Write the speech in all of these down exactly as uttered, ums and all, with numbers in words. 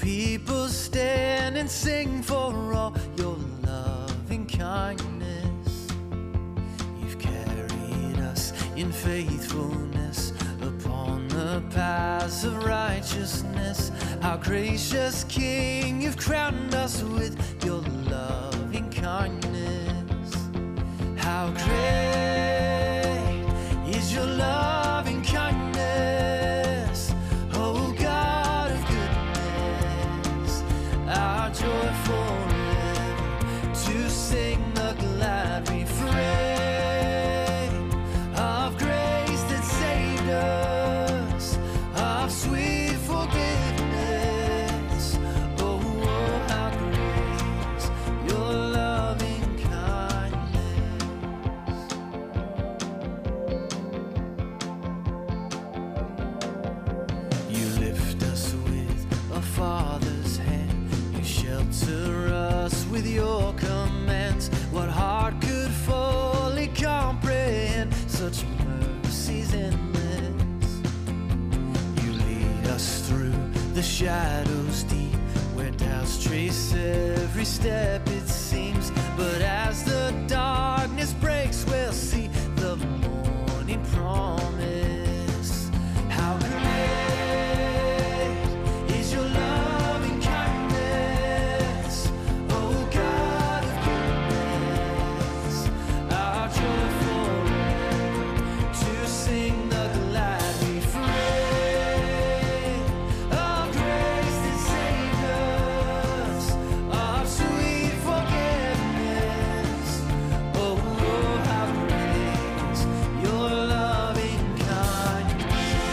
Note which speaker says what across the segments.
Speaker 1: people stand and sing for all your loving kindness. You've carried us in faithfulness upon the paths of righteousness. Our gracious King, you've crowned us with your loving kindness. How great is your loving kindness, oh God of goodness, our joy forever to sing the glad refrain of grace that saved us, of sweet forgiveness. Oh, oh how great is your loving kindness. You lift us with a father's hand, you shelter us with your commands. What heart could fully comprehend such mercies endless? You lead us through the shadows deep, where doubts trace every step it seems. But as the darkness breaks, we'll see the morning promise. How great is your loving kindness, oh God of goodness, our joy forever to sing the glad refrain of grace that saved us, of sweet forgiveness. Oh, oh how great is your loving kindness.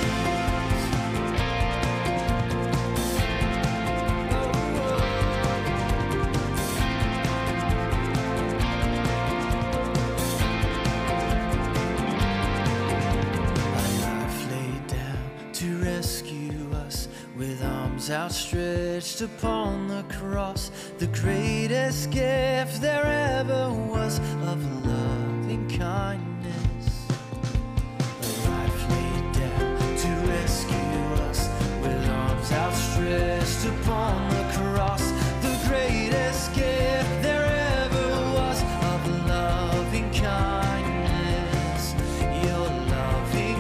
Speaker 1: A life laid down to rescue us, with arms outstretched upon the cross, the greatest gift there ever was of loving kindness. A life laid down to rescue us, with arms outstretched upon the cross, the greatest gift there ever was of loving kindness, your loving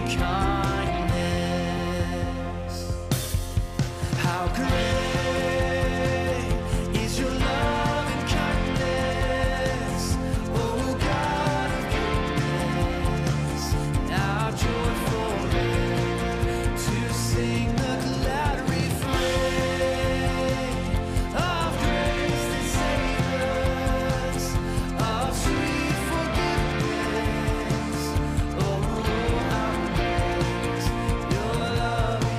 Speaker 1: kindness. How great is your loving kindness, oh God of goodness, our joy forever to sing the glad refrain of grace that saved us, of sweet forgiveness. Oh, how great is your loving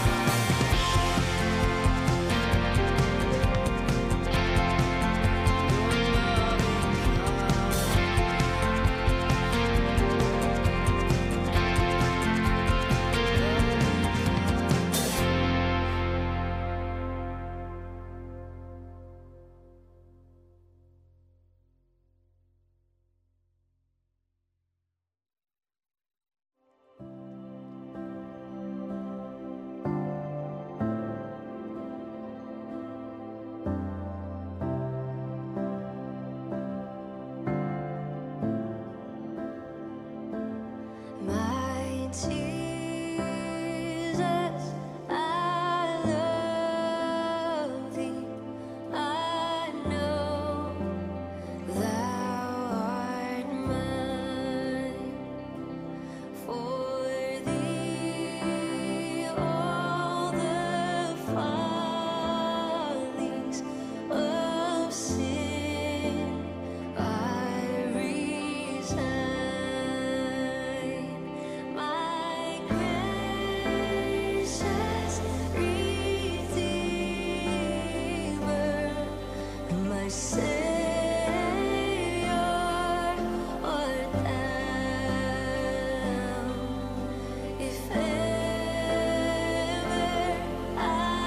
Speaker 1: My Jesus, I love thee. I know thou art mine. For thee all the follies of sin I resign. My gracious Redeemer, my Savior art thou. If ever I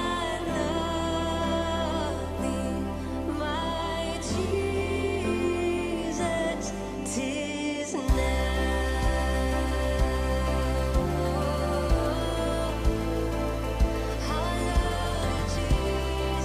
Speaker 1: love thee, my Jesus, 'tis now. How I love you, Jesus.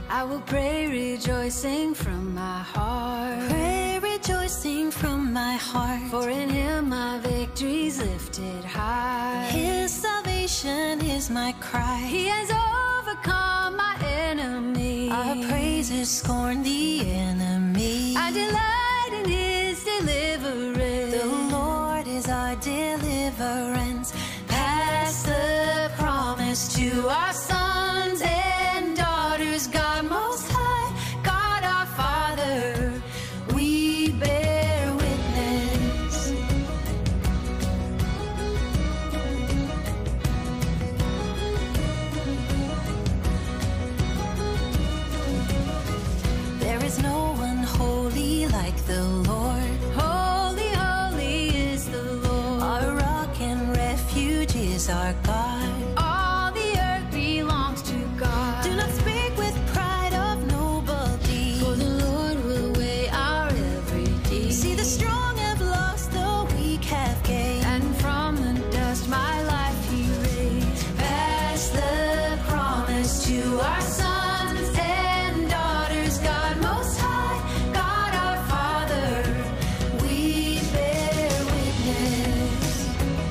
Speaker 1: I will pray rejoicing from my heart.
Speaker 2: Pray rejoicing from my heart.
Speaker 1: For in him my victory's lifted high.
Speaker 2: His salvation is my cry.
Speaker 1: He has overcome my enemy.
Speaker 2: Our praises scorn the enemy.
Speaker 1: I delight in his deliverance.
Speaker 2: The Lord is our deliverance.
Speaker 1: Pass the promise to our sons and daughters. God Most High, God our Father, we bear witness.
Speaker 2: There is no one holy like the Lord.
Speaker 1: Holy, holy is the Lord.
Speaker 2: Our rock and refuge is our God.
Speaker 1: All the earth belongs to God.
Speaker 2: Do not speak with pride of noble deeds.
Speaker 1: For the Lord will weigh our every deed.
Speaker 2: See, the strong have lost, the weak have gained.
Speaker 1: And from the dust my life he raised. Pass the promise to our sons and daughters. God Most High, God our Father, we bear witness.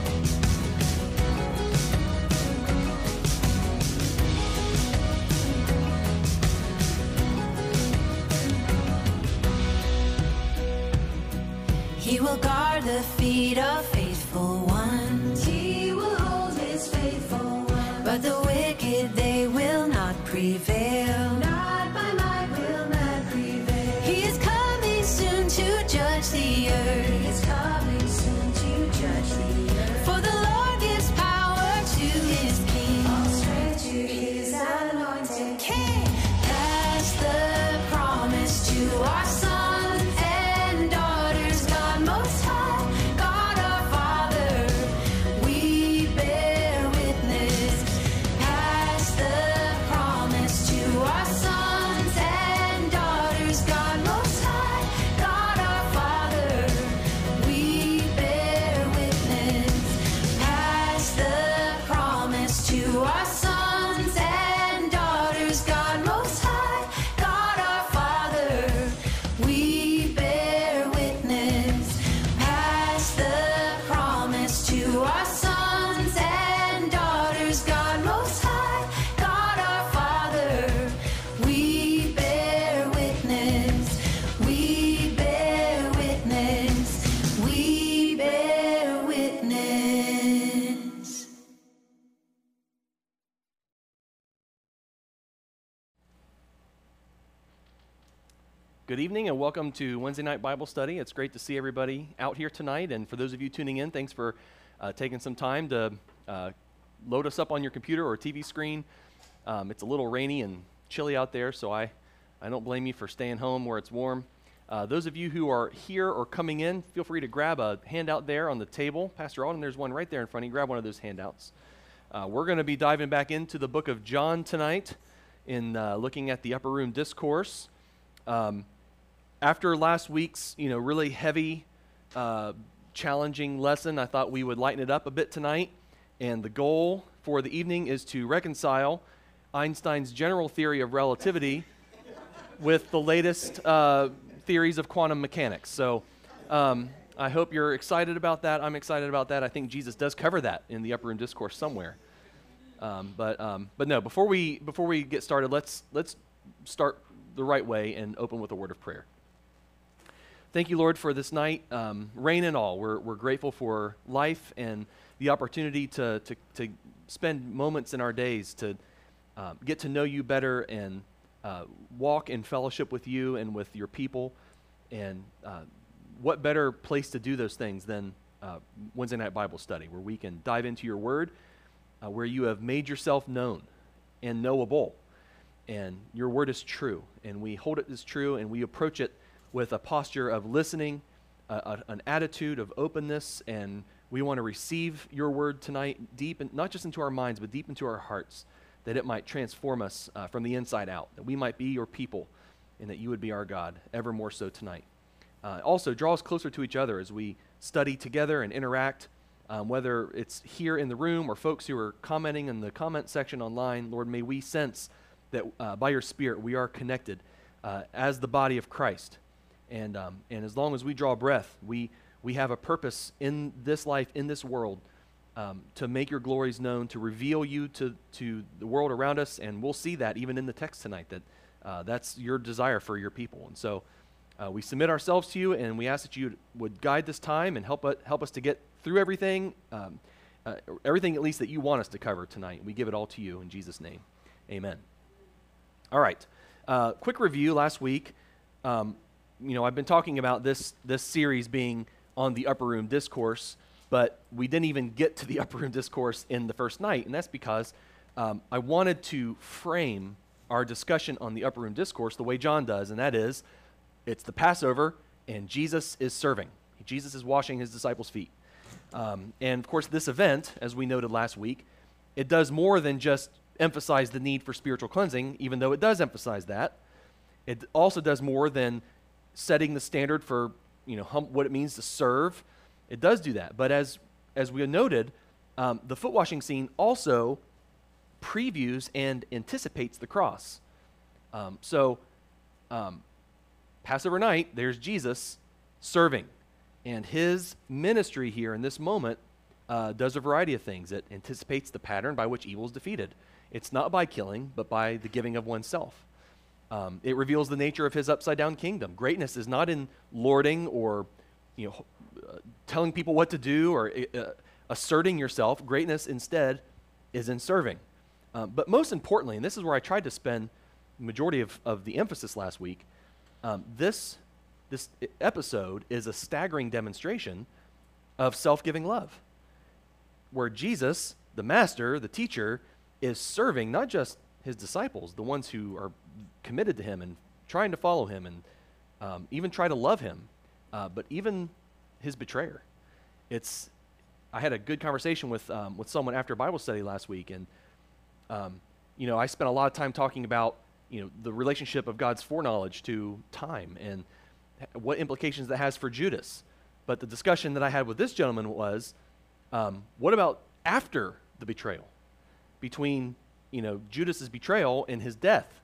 Speaker 2: He will guard the feet of faithful ones.
Speaker 1: He will hold his faithful ones.
Speaker 2: But the wicked, they will not prevail.
Speaker 1: Not by might will not prevail.
Speaker 2: He is coming soon to judge the earth.
Speaker 1: He is coming soon to judge the earth.
Speaker 2: For the Lord gives power to his king.
Speaker 1: All strength to his anointed
Speaker 2: King.
Speaker 1: Pass the promise to our sons and daughters. God Most High, God our Father, we bear witness. Pass the promise to our sons and daughters. God Most High, God our Father, we bear witness. Pass the promise to our sons and daughters. God Most High, God our Father, we bear witness. Pass the promise to our sons and daughters. God Most High, God our Father, we bear witness. We bear witness. We bear witness.
Speaker 3: Good evening and welcome to Wednesday Night Bible Study. It's great to see everybody out here tonight. And for those of you tuning in, thanks for uh, taking some time to uh, load us up on your computer or T V screen. Um, it's a little rainy and chilly out there, so I, I don't blame you for staying home where it's warm. Uh, those of you who are here or coming in, feel free to grab a handout there on the table. Pastor Alden, there's one right there in front of you. Grab one of those handouts. Uh, we're going to be diving back into the book of John tonight in uh, looking at the Upper Room Discourse. Um, After last week's, you know, really heavy, uh, challenging lesson, I thought we would lighten it up a bit tonight. And the goal for the evening is to reconcile Einstein's general theory of relativity with the latest uh, theories of quantum mechanics. So um, I hope you're excited about that. I'm excited about that. I think Jesus does cover that in the Upper Room Discourse somewhere. Um, but um, but no, before we before we get started, let's let's start the right way and open with a word of prayer. Thank you, Lord, for this night, um, rain and all. We're we're grateful for life and the opportunity to to, to spend moments in our days to uh, get to know you better and uh, walk in fellowship with you and with your people. And uh, what better place to do those things than uh, Wednesday Night Bible Study, where we can dive into your Word, uh, where you have made yourself known and knowable. And your Word is true, and we hold it as true, and we approach it with a posture of listening, uh, a, an attitude of openness, and we want to receive your word tonight deep, in, not just into our minds, but deep into our hearts, that it might transform us uh, from the inside out, that we might be your people, and that you would be our God, ever more so tonight. Uh, also, draw us closer to each other as we study together and interact, um, whether it's here in the room or folks who are commenting in the comment section online. Lord, may we sense that uh, by your Spirit we are connected uh, as the body of Christ. And, um, and as long as we draw breath, we, we have a purpose in this life, in this world, um, to make your glories known, to reveal you to, to the world around us. And we'll see that even in the text tonight, that uh, that's your desire for your people. And so uh, we submit ourselves to you, and we ask that you would guide this time and help, uh, help us to get through everything, um, uh, everything at least that you want us to cover tonight. We give it all to you in Jesus' name. Amen. All right. Uh, quick review last week. Um, you know, I've been talking about this this series being on the Upper Room Discourse, but we didn't even get to the Upper Room Discourse in the first night, and that's because um, I wanted to frame our discussion on the Upper Room Discourse the way John does, and that is, it's the Passover, and Jesus is serving. Jesus is washing his disciples' feet. Um, and, of course, this event, as we noted last week, it does more than just emphasize the need for spiritual cleansing, even though it does emphasize that. It also does more than setting the standard for, you know, hum, what it means to serve. It does do that. But as as we noted, um, the foot washing scene also previews and anticipates the cross. Um, so, um, Passover night, there's Jesus serving. And his ministry here in this moment uh, does a variety of things. It anticipates the pattern by which evil is defeated. It's not by killing, but by the giving of oneself. Um, it reveals the nature of his upside-down kingdom. Greatness is not in lording or, you know, uh, telling people what to do or uh, asserting yourself. Greatness instead is in serving. Um, but most importantly, and this is where I tried to spend the majority of, of the emphasis last week, um, this, this episode is a staggering demonstration of self-giving love, where Jesus, the master, the teacher, is serving not just his disciples, the ones who are committed to him and trying to follow him and um, even try to love him, uh, but even his betrayer. It's, I had a good conversation with um, with someone after Bible study last week, and um, you know, I spent a lot of time talking about, you know, the relationship of God's foreknowledge to time and what implications that has for Judas. But the discussion that I had with this gentleman was, um, what about after the betrayal? Between, you know, Judas's betrayal and his death.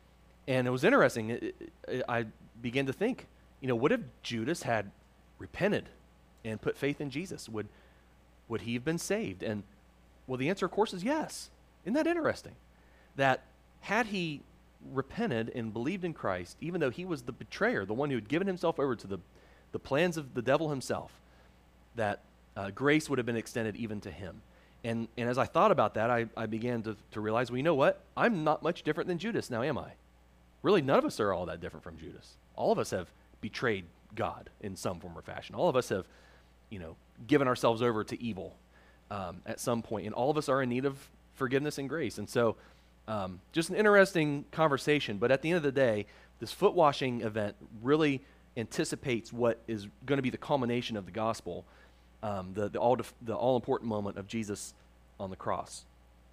Speaker 3: And it was interesting. It, it, I began to think, you know, what if Judas had repented and put faith in Jesus? Would would he have been saved? And, well, the answer, of course, is yes. Isn't that interesting? That had he repented and believed in Christ, even though he was the betrayer, the one who had given himself over to the, the plans of the devil himself, that uh, grace would have been extended even to him. And and as I thought about that, I, I began to, to realize, well, you know what? I'm not much different than Judas now, am I? Really, none of us are all that different from Judas. All of us have betrayed God in some form or fashion. All of us have, you know, given ourselves over to evil um, at some point. And all of us are in need of forgiveness and grace. And so um, just an interesting conversation. But at the end of the day, this foot washing event really anticipates what is going to be the culmination of the gospel. Um, the, the, all def- the all-important moment of Jesus on the cross.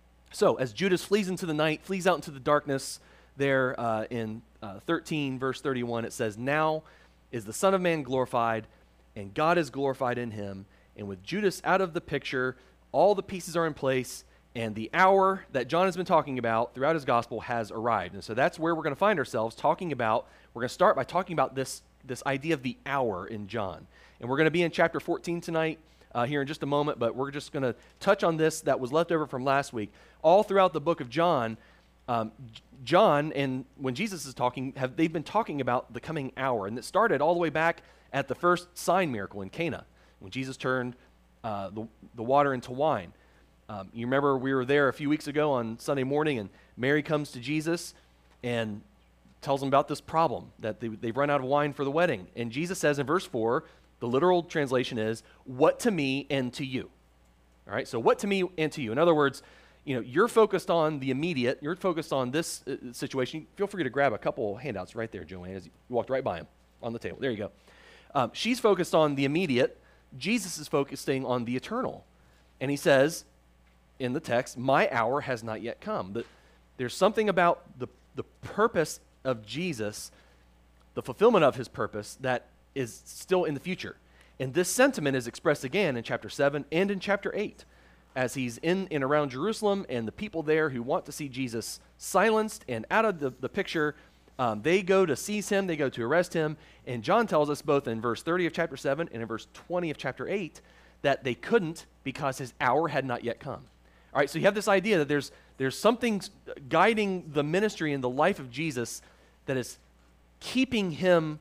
Speaker 3: So as Judas flees into the night, flees out into the darkness, there uh, in uh, thirteen, verse thirty-one, it says, "Now is the Son of Man glorified, and God is glorified in him. And with Judas out of the picture, all the pieces are in place, and the hour that John has been talking about throughout his gospel has arrived." And so that's where we're going to find ourselves talking about, we're going to start by talking about this, this idea of the hour in John. And we're going to be in chapter fourteen tonight, uh, here in just a moment, but we're just going to touch on this that was left over from last week. All throughout the book of John, um, John, and when Jesus is talking, have they've been talking about the coming hour. And it started all the way back at the first sign miracle in Cana, when Jesus turned uh, the, the water into wine. Um, you remember we were there a few weeks ago on Sunday morning, and Mary comes to Jesus and tells him about this problem, that they, they've run out of wine for the wedding. And Jesus says in verse four, the literal translation is, "What to me and to you." All right, so what to me and to you. In other words, you know, you're focused on the immediate, you're focused on this uh, situation. Feel free to grab a couple handouts right there, Joanne, as you walked right by him on the table. There you go. Um, she's focused on the immediate. Jesus is focusing on the eternal. And he says in the text, "My hour has not yet come." That there's something about the, the purpose of Jesus, the fulfillment of his purpose, that is still in the future. And this sentiment is expressed again in chapter seven and in chapter eight. as he's in and around Jerusalem, and the people there who want to see Jesus silenced and out of the, the picture, um, they go to seize him, they go to arrest him, and John tells us both in verse thirty of chapter seven and in verse twenty of chapter eight that they couldn't because his hour had not yet come. All right, so you have this idea that there's, there's something guiding the ministry and the life of Jesus that is keeping him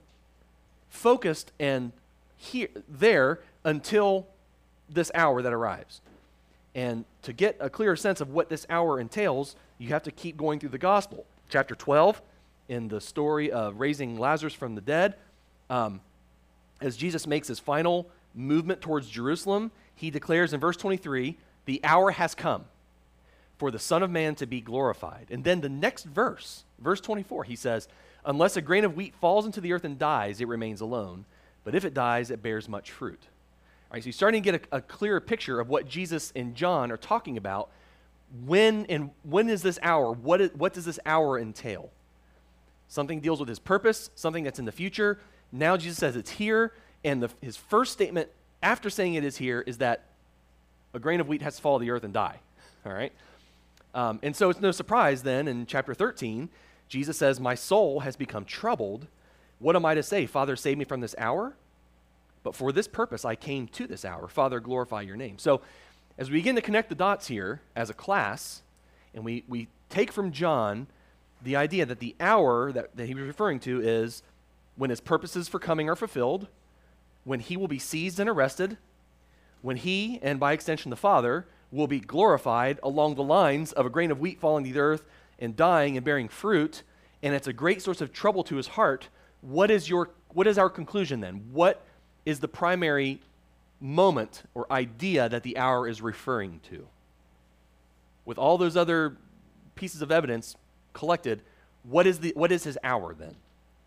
Speaker 3: focused and here, there until this hour that arrives. And to get a clearer sense of what this hour entails, you have to keep going through the gospel. Chapter twelve, in the story of raising Lazarus from the dead, um, as Jesus makes his final movement towards Jerusalem, he declares in verse twenty-three, the hour has come for the Son of Man to be glorified. And then the next verse, verse twenty-four, he says, unless a grain of wheat falls into the earth and dies, it remains alone. But if it dies, it bears much fruit. All right, so you're starting to get a, a clearer picture of what Jesus and John are talking about. When and when is this hour? What, is, what does this hour entail? Something deals with his purpose, something that's in the future. Now Jesus says it's here, and the, his first statement after saying it is here is that a grain of wheat has to fall to the earth and die. All right? Um, and so it's no surprise then in chapter thirteen, Jesus says, my soul has become troubled. What am I to say? Father, save me from this hour? But for this purpose I came to this hour. Father, glorify your name. So as we begin to connect the dots here as a class, and we, we take from John the idea that the hour that, that he was referring to is when his purposes for coming are fulfilled, when he will be seized and arrested, when he, and by extension the Father, will be glorified along the lines of a grain of wheat falling to the earth and dying and bearing fruit, and it's a great source of trouble to his heart. What is your, what is our conclusion then? What is the primary moment or idea that the hour is referring to? With all those other pieces of evidence collected, what is the what is his hour then?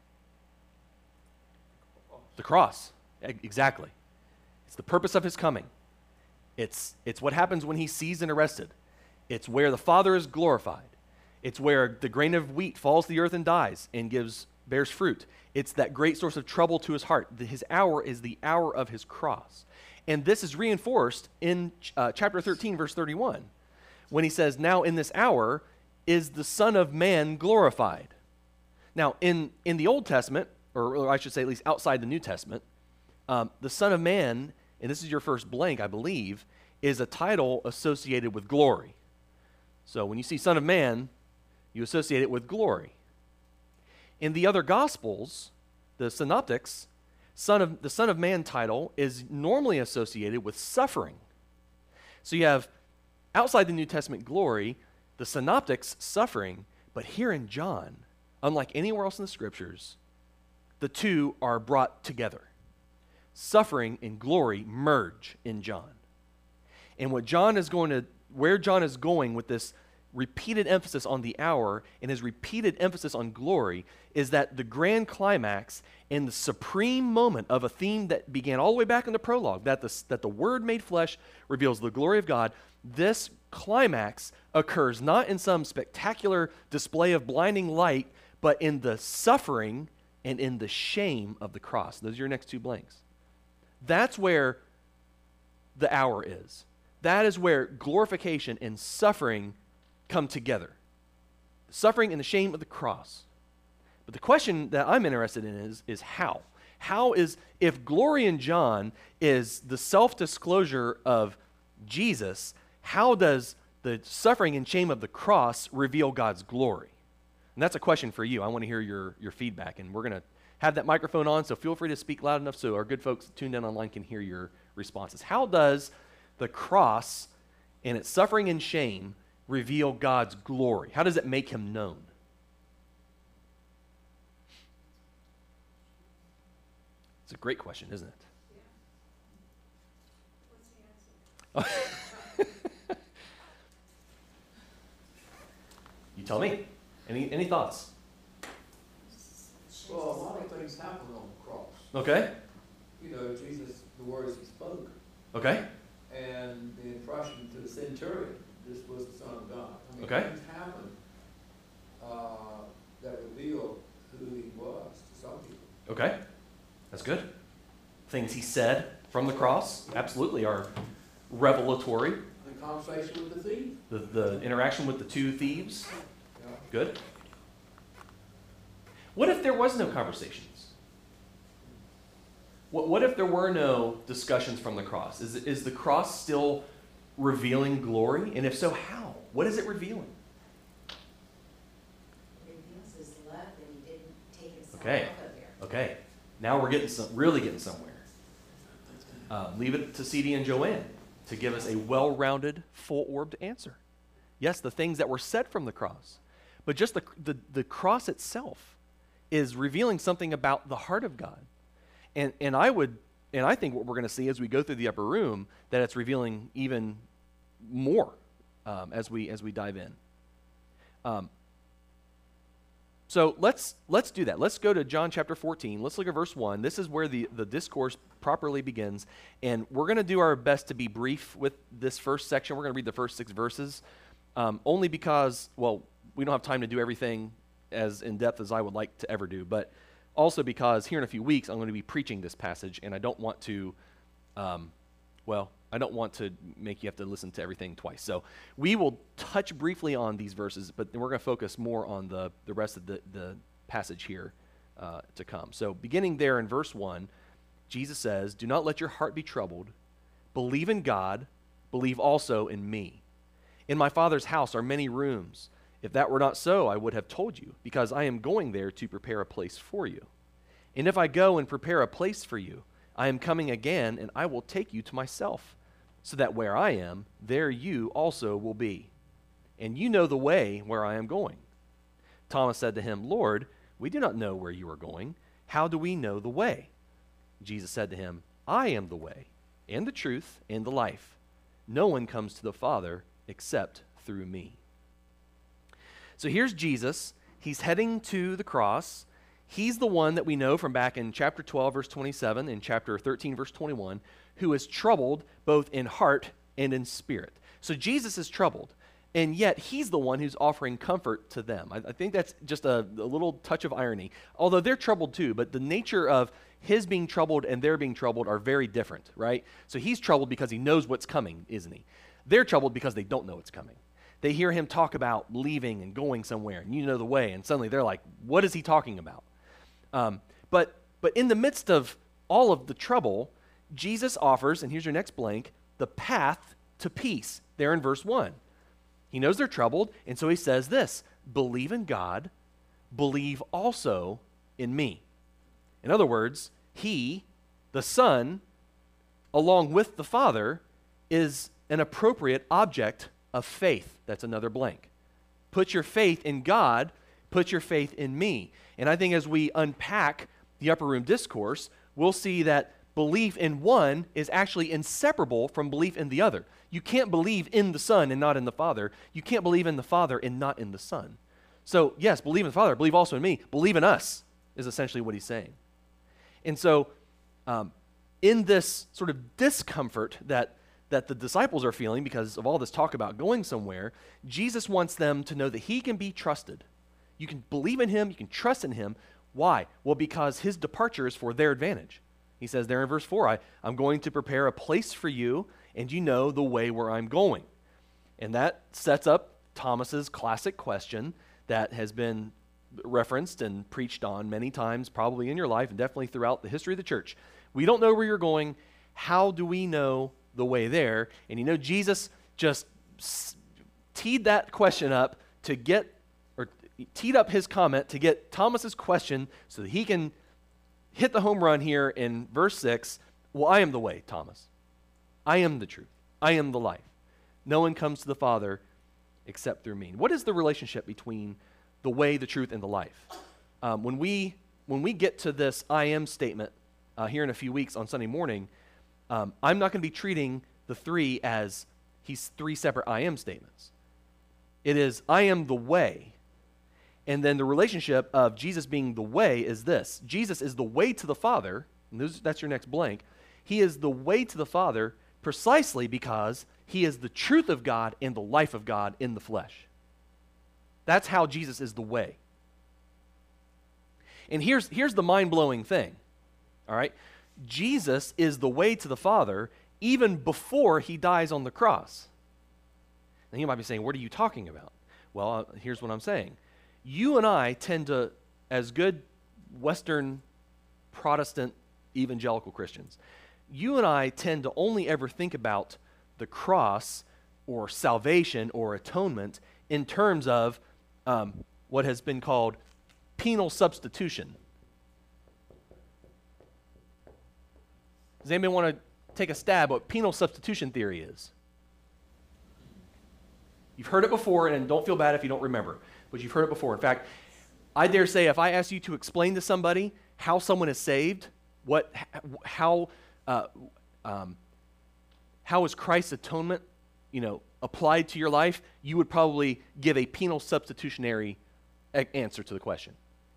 Speaker 3: The cross. E- exactly. It's the purpose of his coming. It's it's what happens when he's seized and arrested. It's where the Father is glorified. It's where the grain of wheat falls to the earth and dies and gives bears fruit. It's that great source of trouble to his heart. The, his hour is the hour of his cross. And this is reinforced in uh, chapter thirteen, verse thirty-one, when he says, now in this hour is the Son of Man glorified. Now, in, in the Old Testament, or, or I should say at least outside the New Testament, um, the Son of Man, and this is your first blank, I believe, is a title associated with glory. So when you see Son of Man, you associate it with glory. In the other Gospels, the Synoptics, Son of, the Son of Man title is normally associated with suffering. So you have, outside the New Testament glory, the Synoptics suffering, but here in John, unlike anywhere else in the Scriptures, the two are brought together. Suffering and glory merge in John. And what John is going to, where John is going with this repeated emphasis on the hour and his repeated emphasis on glory is that the grand climax and the supreme moment of a theme that began all the way back in the prologue, that the, that the Word made flesh reveals the glory of God, this climax occurs not in some spectacular display of blinding light, but in the suffering and in the shame of the cross. Those are your next two blanks. That's where the hour is. That is where glorification and suffering come together. Suffering and the shame of the cross. But the question that I'm interested in is, is how? How is, if glory in John is the self-disclosure of Jesus, how does the suffering and shame of the cross reveal God's glory? And that's a question for you. I want to hear your, your feedback. And we're going to have that microphone on, so feel free to speak loud enough so our good folks tuned in online can hear your responses. How does the cross and its suffering and shame reveal God's glory? How does it make him known? It's a great question, isn't it? Yeah. What's the answer? You tell me. Any any thoughts?
Speaker 4: Well, a lot of things happen on the cross.
Speaker 3: Okay.
Speaker 4: You know, Jesus, the words he spoke.
Speaker 3: Okay.
Speaker 4: And the impression to the centurion, this was the Son of God. I mean,
Speaker 3: okay.
Speaker 4: Things happened uh, that revealed who he was to some people.
Speaker 3: Okay. That's good. Things he said from the cross absolutely are revelatory.
Speaker 4: I think conversation with the thief.
Speaker 3: The, the interaction with the two thieves.
Speaker 4: Yeah.
Speaker 3: Good. What if there was no conversations? What, what if there were no discussions from the cross? Is, is the cross still revealing glory? And if so, how? What is it revealing?
Speaker 5: It reveals his love that he didn't take himself
Speaker 3: Okay.
Speaker 5: out of there.
Speaker 3: Okay. Now we're getting some, really getting somewhere. Uh, leave it to C D and Joanne to give us a well-rounded, full-orbed answer. Yes, the things that were said from the cross, but just the, the, the cross itself is revealing something about the heart of God. And, and I would, and I think what we're going to see as we go through the upper room, that it's revealing even more um, as we as we dive in. Um, so let's let's do that. Let's go to John chapter fourteen. Let's look at verse one. This is where the, the discourse properly begins. And we're going to do our best to be brief with this first section. We're going to read the first six verses, um, only because, well, we don't have time to do everything as in-depth as I would like to ever do, but also because here in a few weeks I'm going to be preaching this passage, and I don't want to, um, well, I don't want to make you have to listen to everything twice. So we will touch briefly on these verses, but then we're going to focus more on the, the rest of the, the passage here uh, to come. So beginning there in verse one, Jesus says, "Do not let your heart be troubled. Believe in God. Believe also in me. In my Father's house are many rooms. If that were not so, I would have told you, because I am going there to prepare a place for you. And if I go and prepare a place for you, I am coming again, and I will take you to myself, so that where I am, there you also will be. And you know the way where I am going." Thomas said to him, "Lord, we do not know where you are going. How do we know the way?" Jesus said to him, "I am the way, and the truth, and the life. No one comes to the Father except through me." So here's Jesus. He's heading to the cross. He's the one that we know from back in chapter twelve, verse twenty-seven, and chapter thirteen, verse twenty-one, who is troubled both in heart and in spirit. So Jesus is troubled, and yet he's the one who's offering comfort to them. I, I think that's just a, a little touch of irony, although they're troubled too, but the nature of his being troubled and their being troubled are very different, right? So he's troubled because he knows what's coming, isn't he? They're troubled because they don't know what's coming. They hear him talk about leaving and going somewhere, and you know the way, and suddenly they're like, what is he talking about? Um, but but in the midst of all of the trouble, Jesus offers, and here's your next blank, the path to peace, there in verse one. He knows they're troubled, and so he says this, "Believe in God, believe also in me." In other words, he, the Son, along with the Father, is an appropriate object of faith. That's another blank. Put your faith in God, put your faith in me. And I think as we unpack the upper room discourse, we'll see that belief in one is actually inseparable from belief in the other. You can't believe in the Son and not in the Father. You can't believe in the Father and not in the Son. So, yes, believe in the Father, believe also in me. Believe in us is essentially what he's saying. And so, um, in this sort of discomfort that that the disciples are feeling because of all this talk about going somewhere, Jesus wants them to know that he can be trusted. You can believe in him, you can trust in him. Why? Well, because his departure is for their advantage. He says there in verse four, I, I'm going to prepare a place for you, and you know the way where I'm going. And that sets up Thomas's classic question that has been referenced and preached on many times, probably in your life and definitely throughout the history of the church. We don't know where you're going. How do we know the way there? And you know, Jesus just teed that question up to get, or teed up his comment to get Thomas's question so that he can hit the home run here in verse six. Well, I am the way, Thomas. I am the truth. I am the life. No one comes to the Father except through me. What is the relationship between the way, the truth, and the life? Um, when we when we get to this I am statement uh, here in a few weeks on Sunday morning, Um, I'm not going to be treating the three as he's three separate I am statements. It is, I am the way. And then the relationship of Jesus being the way is this. Jesus is the way to the Father, and those, that's your next blank. He is the way to the Father precisely because he is the truth of God and the life of God in the flesh. That's how Jesus is the way. And here's, here's the mind-blowing thing, all right? Jesus is the way to the Father even before he dies on the cross. And you might be saying, what are you talking about? Well, uh, here's what I'm saying. You and I tend to, as good Western Protestant evangelical Christians, you and I tend to only ever think about the cross or salvation or atonement in terms of um, what has been called penal substitution. Does anybody want to take a stab at what penal substitution theory is? You've heard it before, and don't feel bad if you don't remember, but you've heard it before. In fact, I dare say if I ask you to explain to somebody how someone is saved, what, how, uh, um, how is Christ's atonement, you know, applied to your life, you would probably give a penal substitutionary a- answer to the question.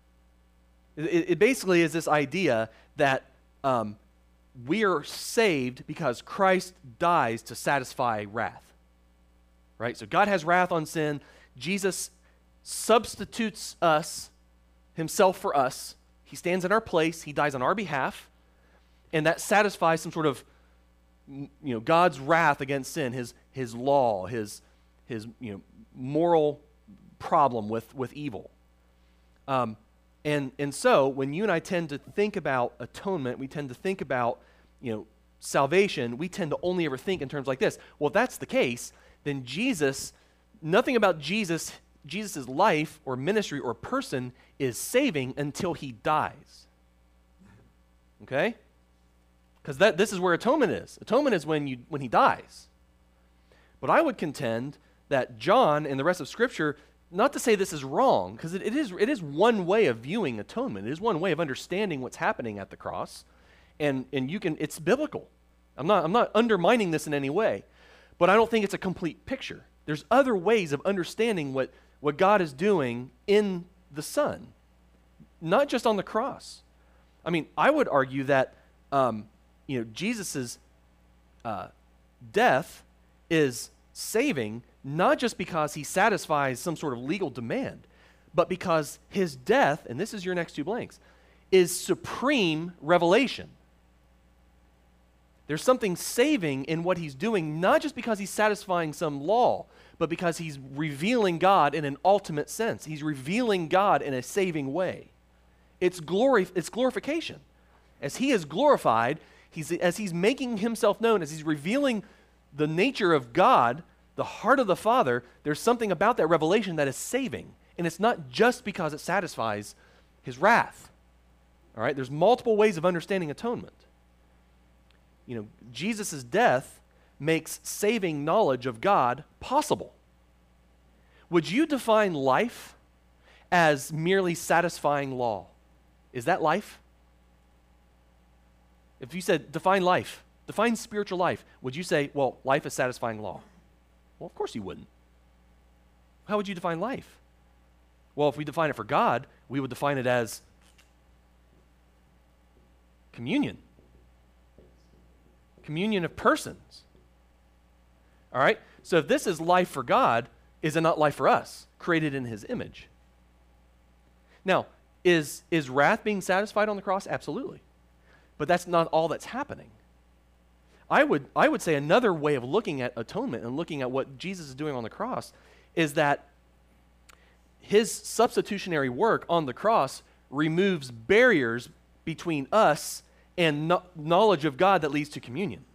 Speaker 3: It, it basically is this idea that um, we are saved because Christ dies to satisfy wrath. Right? So God has wrath on sin. Jesus substitutes us, himself for us. He stands in our place. He dies on our behalf. And that satisfies some sort of, you know, God's wrath against sin, his his law, his his you know moral problem with, with evil. Um, and and so when you and I tend to think about atonement, we tend to think about, you know, salvation, we tend to only ever think in terms like this. Well, if that's the case, then Jesus, nothing about Jesus, Jesus' life or ministry or person is saving until he dies. Okay? Because that this is where atonement is. Atonement is when you when he dies. But I would contend that John and the rest of Scripture, not to say this is wrong, because it, it is it is one way of viewing atonement. It is one way of understanding what's happening at the cross. And and you can it's biblical. I'm not I'm not undermining this in any way. But I don't think it's a complete picture. There's other ways of understanding what, what God is doing in the Son, not just on the cross. I mean, I would argue that um, you know Jesus' uh, death is saving, not just because he satisfies some sort of legal demand, but because his death, and this is your next two blanks, is supreme revelation. There's something saving in what he's doing, not just because he's satisfying some law, but because he's revealing God in an ultimate sense. He's revealing God in a saving way. It's glory, it's glorification. As he is glorified, he's, as he's making himself known, as he's revealing the nature of God, the heart of the Father, there's something about that revelation that is saving. And it's not just because it satisfies his wrath. All right? There's multiple ways of understanding atonement. You know, Jesus' death makes saving knowledge of God possible. Would you define life as merely satisfying law? Is that life? If you said, define life, define spiritual life, would you say, well, life is satisfying law? Well, of course you wouldn't. How would you define life? Well, if we define it for God, we would define it as communion. Communion of persons. All right? So if this is life for God, is it not life for us, created in his image? Now, is, is wrath being satisfied on the cross? Absolutely. But that's not all that's happening. I would, I would say another way of looking at atonement and looking at what Jesus is doing on the cross is that his substitutionary work on the cross removes barriers between us and no- knowledge of God that leads to communion.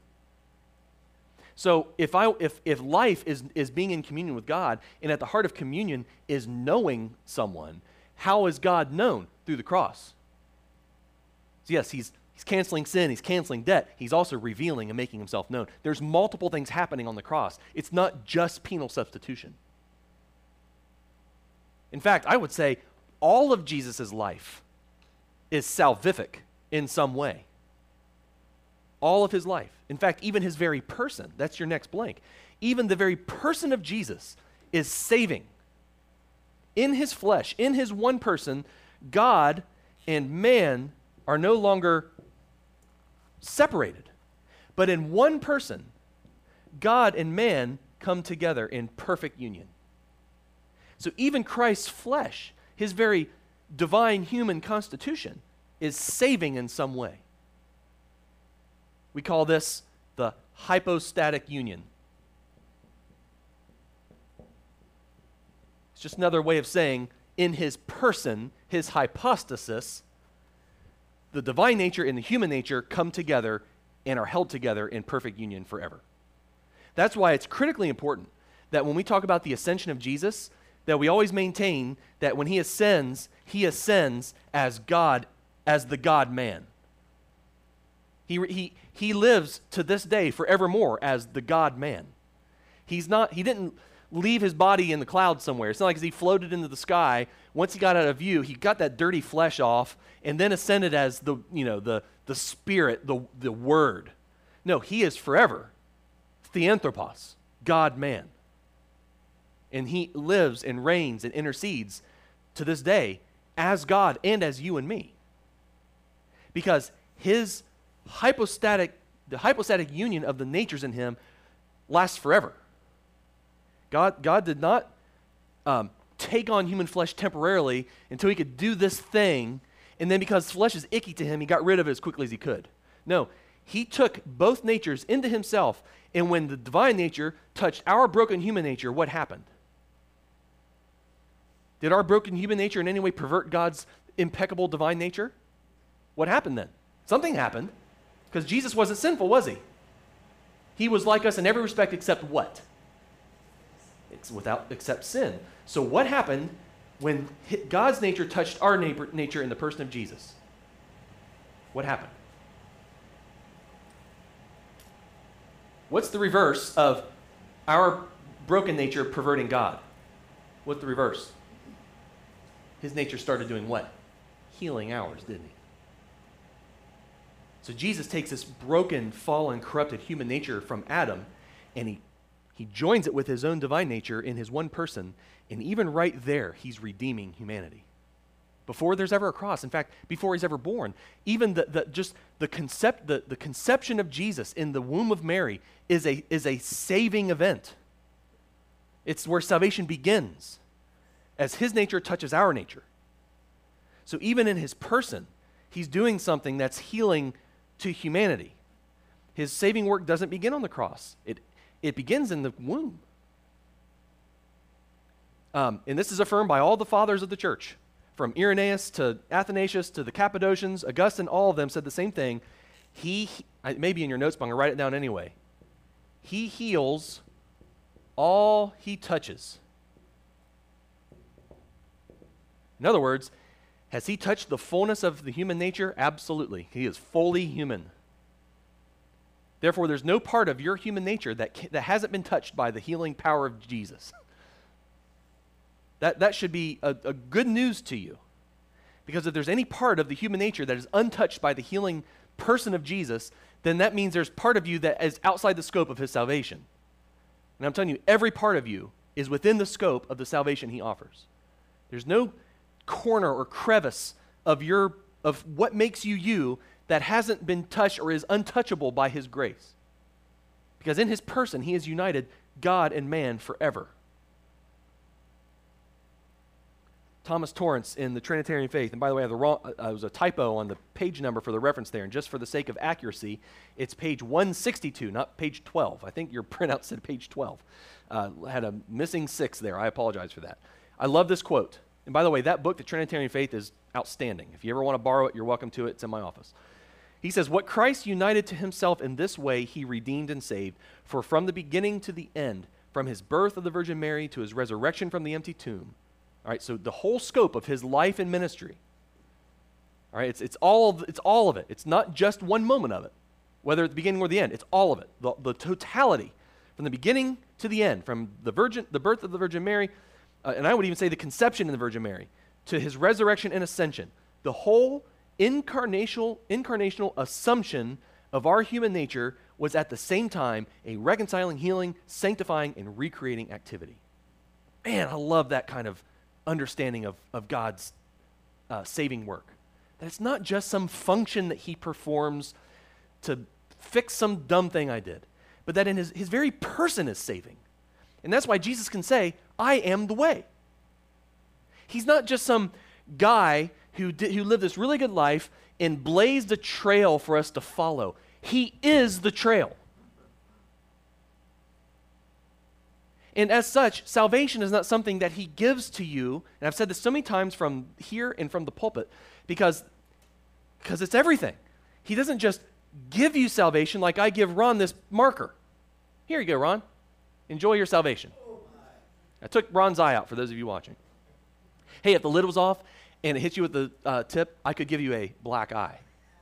Speaker 3: So if I if if life is is being in communion with God, and at the heart of communion is knowing someone, how is God known? Through the cross. So yes, he's he's canceling sin, he's canceling debt, he's also revealing and making himself known. There's multiple things happening on the cross. It's not just penal substitution. In fact, I would say all of Jesus' life is salvific in some way. All of his life. In fact, even his very person, that's your next blank. Even the very person of Jesus is saving. In his flesh, in his one person, God and man are no longer separated. But in one person, God and man come together in perfect union. So even Christ's flesh, his very divine human constitution, is saving in some way. We call this the hypostatic union. It's just another way of saying in his person, his hypostasis, the divine nature and the human nature come together and are held together in perfect union forever. That's why it's critically important that when we talk about the ascension of Jesus, that we always maintain that when he ascends, he ascends as God, as the God-man. He, he, he lives to this day forevermore as the God-man. He's not, he didn't leave his body in the clouds somewhere. It's not like as he floated into the sky. Once he got out of view, he got that dirty flesh off and then ascended as the, you know, the, the spirit, the, the word. No, he is forever theanthropos, God-man. And he lives and reigns and intercedes to this day as God and as you and me. Because his hypostatic, the hypostatic union of the natures in him lasts forever. God, God did not um, take on human flesh temporarily until he could do this thing, and then because flesh is icky to him, he got rid of it as quickly as he could. No, he took both natures into himself, and when the divine nature touched our broken human nature, what happened? Did our broken human nature in any way pervert God's impeccable divine nature? What happened then? Something happened, because Jesus wasn't sinful, was he? He was like us in every respect except what? It's without except sin. So what happened when God's nature touched our neighbor, nature in the person of Jesus? What happened? What's the reverse of our broken nature perverting God? What's the reverse? His nature started doing what? Healing ours, didn't he? So Jesus takes this broken, fallen, corrupted human nature from Adam, and he, he joins it with his own divine nature in his one person, and even right there, he's redeeming humanity. Before there's ever a cross, in fact, before he's ever born, even the, the just the concept the, the conception of Jesus in the womb of Mary is a is a saving event. It's where salvation begins, as his nature touches our nature. So even in his person, he's doing something that's healing to humanity. His saving work doesn't begin on the cross. It, it begins in the womb. Um, and this is affirmed by all the fathers of the church, from Irenaeus to Athanasius to the Cappadocians. Augustine, all of them said the same thing. He, it may be in your notes, but I'm going to write it down anyway. He heals all he touches. In other words, has he touched the fullness of the human nature? Absolutely. He is fully human. Therefore, there's no part of your human nature that, ca- that hasn't been touched by the healing power of Jesus. That, that should be a, a good news to you. Because if there's any part of the human nature that is untouched by the healing person of Jesus, then that means there's part of you that is outside the scope of his salvation. And I'm telling you, every part of you is within the scope of the salvation he offers. There's no corner or crevice of your of what makes you you that hasn't been touched or is untouchable by his grace. Because in his person, he has united God and man forever. Thomas Torrance in the Trinitarian Faith, and by the way, I have the wrong, uh, there was a typo on the page number for the reference there, and just for the sake of accuracy, it's page one sixty-two, not page twelve. I think your printout said page twelve. Uh, had a missing six there. I apologize for that. I love this quote. And by the way, that book, The Trinitarian Faith, is outstanding. If you ever want to borrow it, you're welcome to it. It's in my office. He says, what Christ united to himself in this way, he redeemed and saved. For from the beginning to the end, from his birth of the Virgin Mary to his resurrection from the empty tomb. All right, so the whole scope of his life and ministry. All right, it's, it's, all, of, it's all of it. It's not just one moment of it, whether at the beginning or the end. It's all of it, the, the totality, from the beginning to the end, from the virgin, the birth of the Virgin Mary, Uh, and I would even say the conception in the Virgin Mary, to his resurrection and ascension. The whole incarnational, incarnational assumption of our human nature was at the same time a reconciling, healing, sanctifying, and recreating activity. Man, I love that kind of understanding of, of God's uh, saving work. That it's not just some function that he performs to fix some dumb thing I did, but that in his, his very person is saving. And that's why Jesus can say, I am the way. He's not just some guy who, did, who lived this really good life and blazed a trail for us to follow. He is the trail. And as such, salvation is not something that he gives to you. And I've said this so many times from here and from the pulpit because, because it's everything. He doesn't just give you salvation like I give Ron this marker. Here you go, Ron. Enjoy your salvation. I took Ron's eye out for those of you watching. Hey, if the lid was off and it hit you with the uh, tip, I could give you a black eye.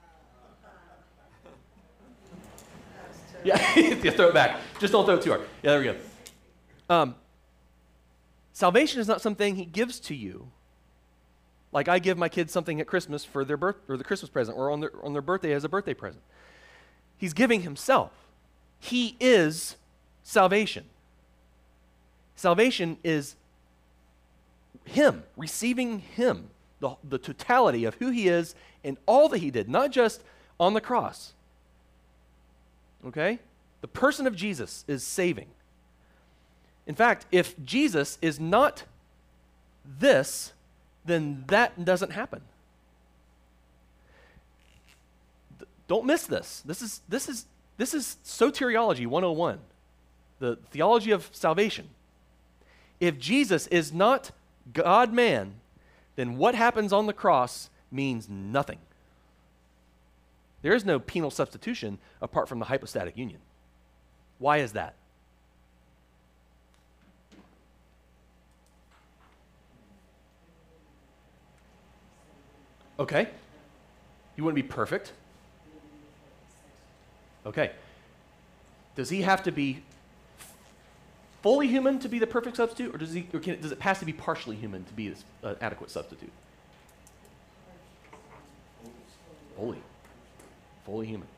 Speaker 3: Yeah, yeah, throw it back. Just don't throw it too hard. Yeah, there we go. Um, salvation is not something he gives to you. Like I give my kids something at Christmas for their birth or the Christmas present or on their, on their birthday as a birthday present. He's giving himself. He is salvation. Salvation is him, receiving him, the, the totality of who he is and all that he did, not just on the cross. Okay? The person of Jesus is saving. In fact, if Jesus is not this, then that doesn't happen. D- don't miss this. This is this is this is soteriology one oh one, the theology of salvation. If Jesus is not God-man, then what happens on the cross means nothing. There is no penal substitution apart from the hypostatic union. Why is that? Okay. You wouldn't be perfect. Okay. Does he have to be fully human to be the perfect substitute, or does he? Or can it, does it pass to be partially human to be an uh, adequate substitute? Fully. Fully human.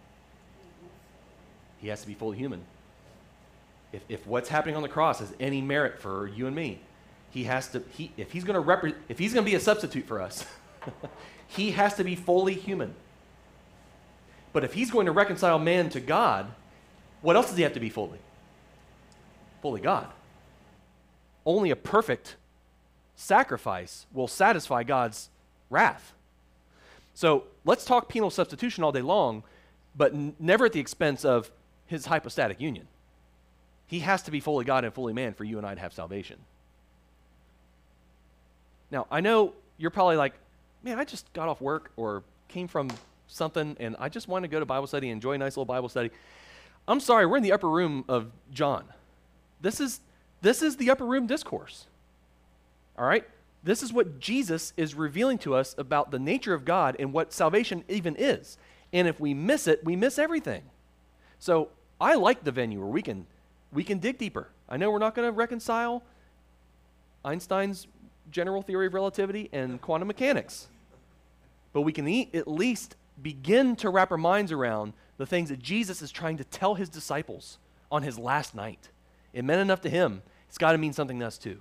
Speaker 3: He has to be fully human. If, if what's happening on the cross is any merit for you and me, he has to. He if he's going to repre- if he's going to be a substitute for us, he has to be fully human. But if he's going to reconcile man to God, what else does he have to be fully? Fully God. Only a perfect sacrifice will satisfy God's wrath. So let's talk penal substitution all day long, but n- never at the expense of his hypostatic union. He has to be fully God and fully man for you and I to have salvation. Now, I know you're probably like, man, I just got off work or came from something and I just want to go to Bible study and enjoy a nice little Bible study. I'm sorry, we're in the upper room of John. This is, this is the upper room discourse. All right? This is what Jesus is revealing to us about the nature of God and what salvation even is. And if we miss it, we miss everything. So I like the venue where we can, we can dig deeper. I know we're not going to reconcile Einstein's general theory of relativity and quantum mechanics, but we can e- at least begin to wrap our minds around the things that Jesus is trying to tell his disciples on his last night. It meant enough to him. It's got to mean something to us too.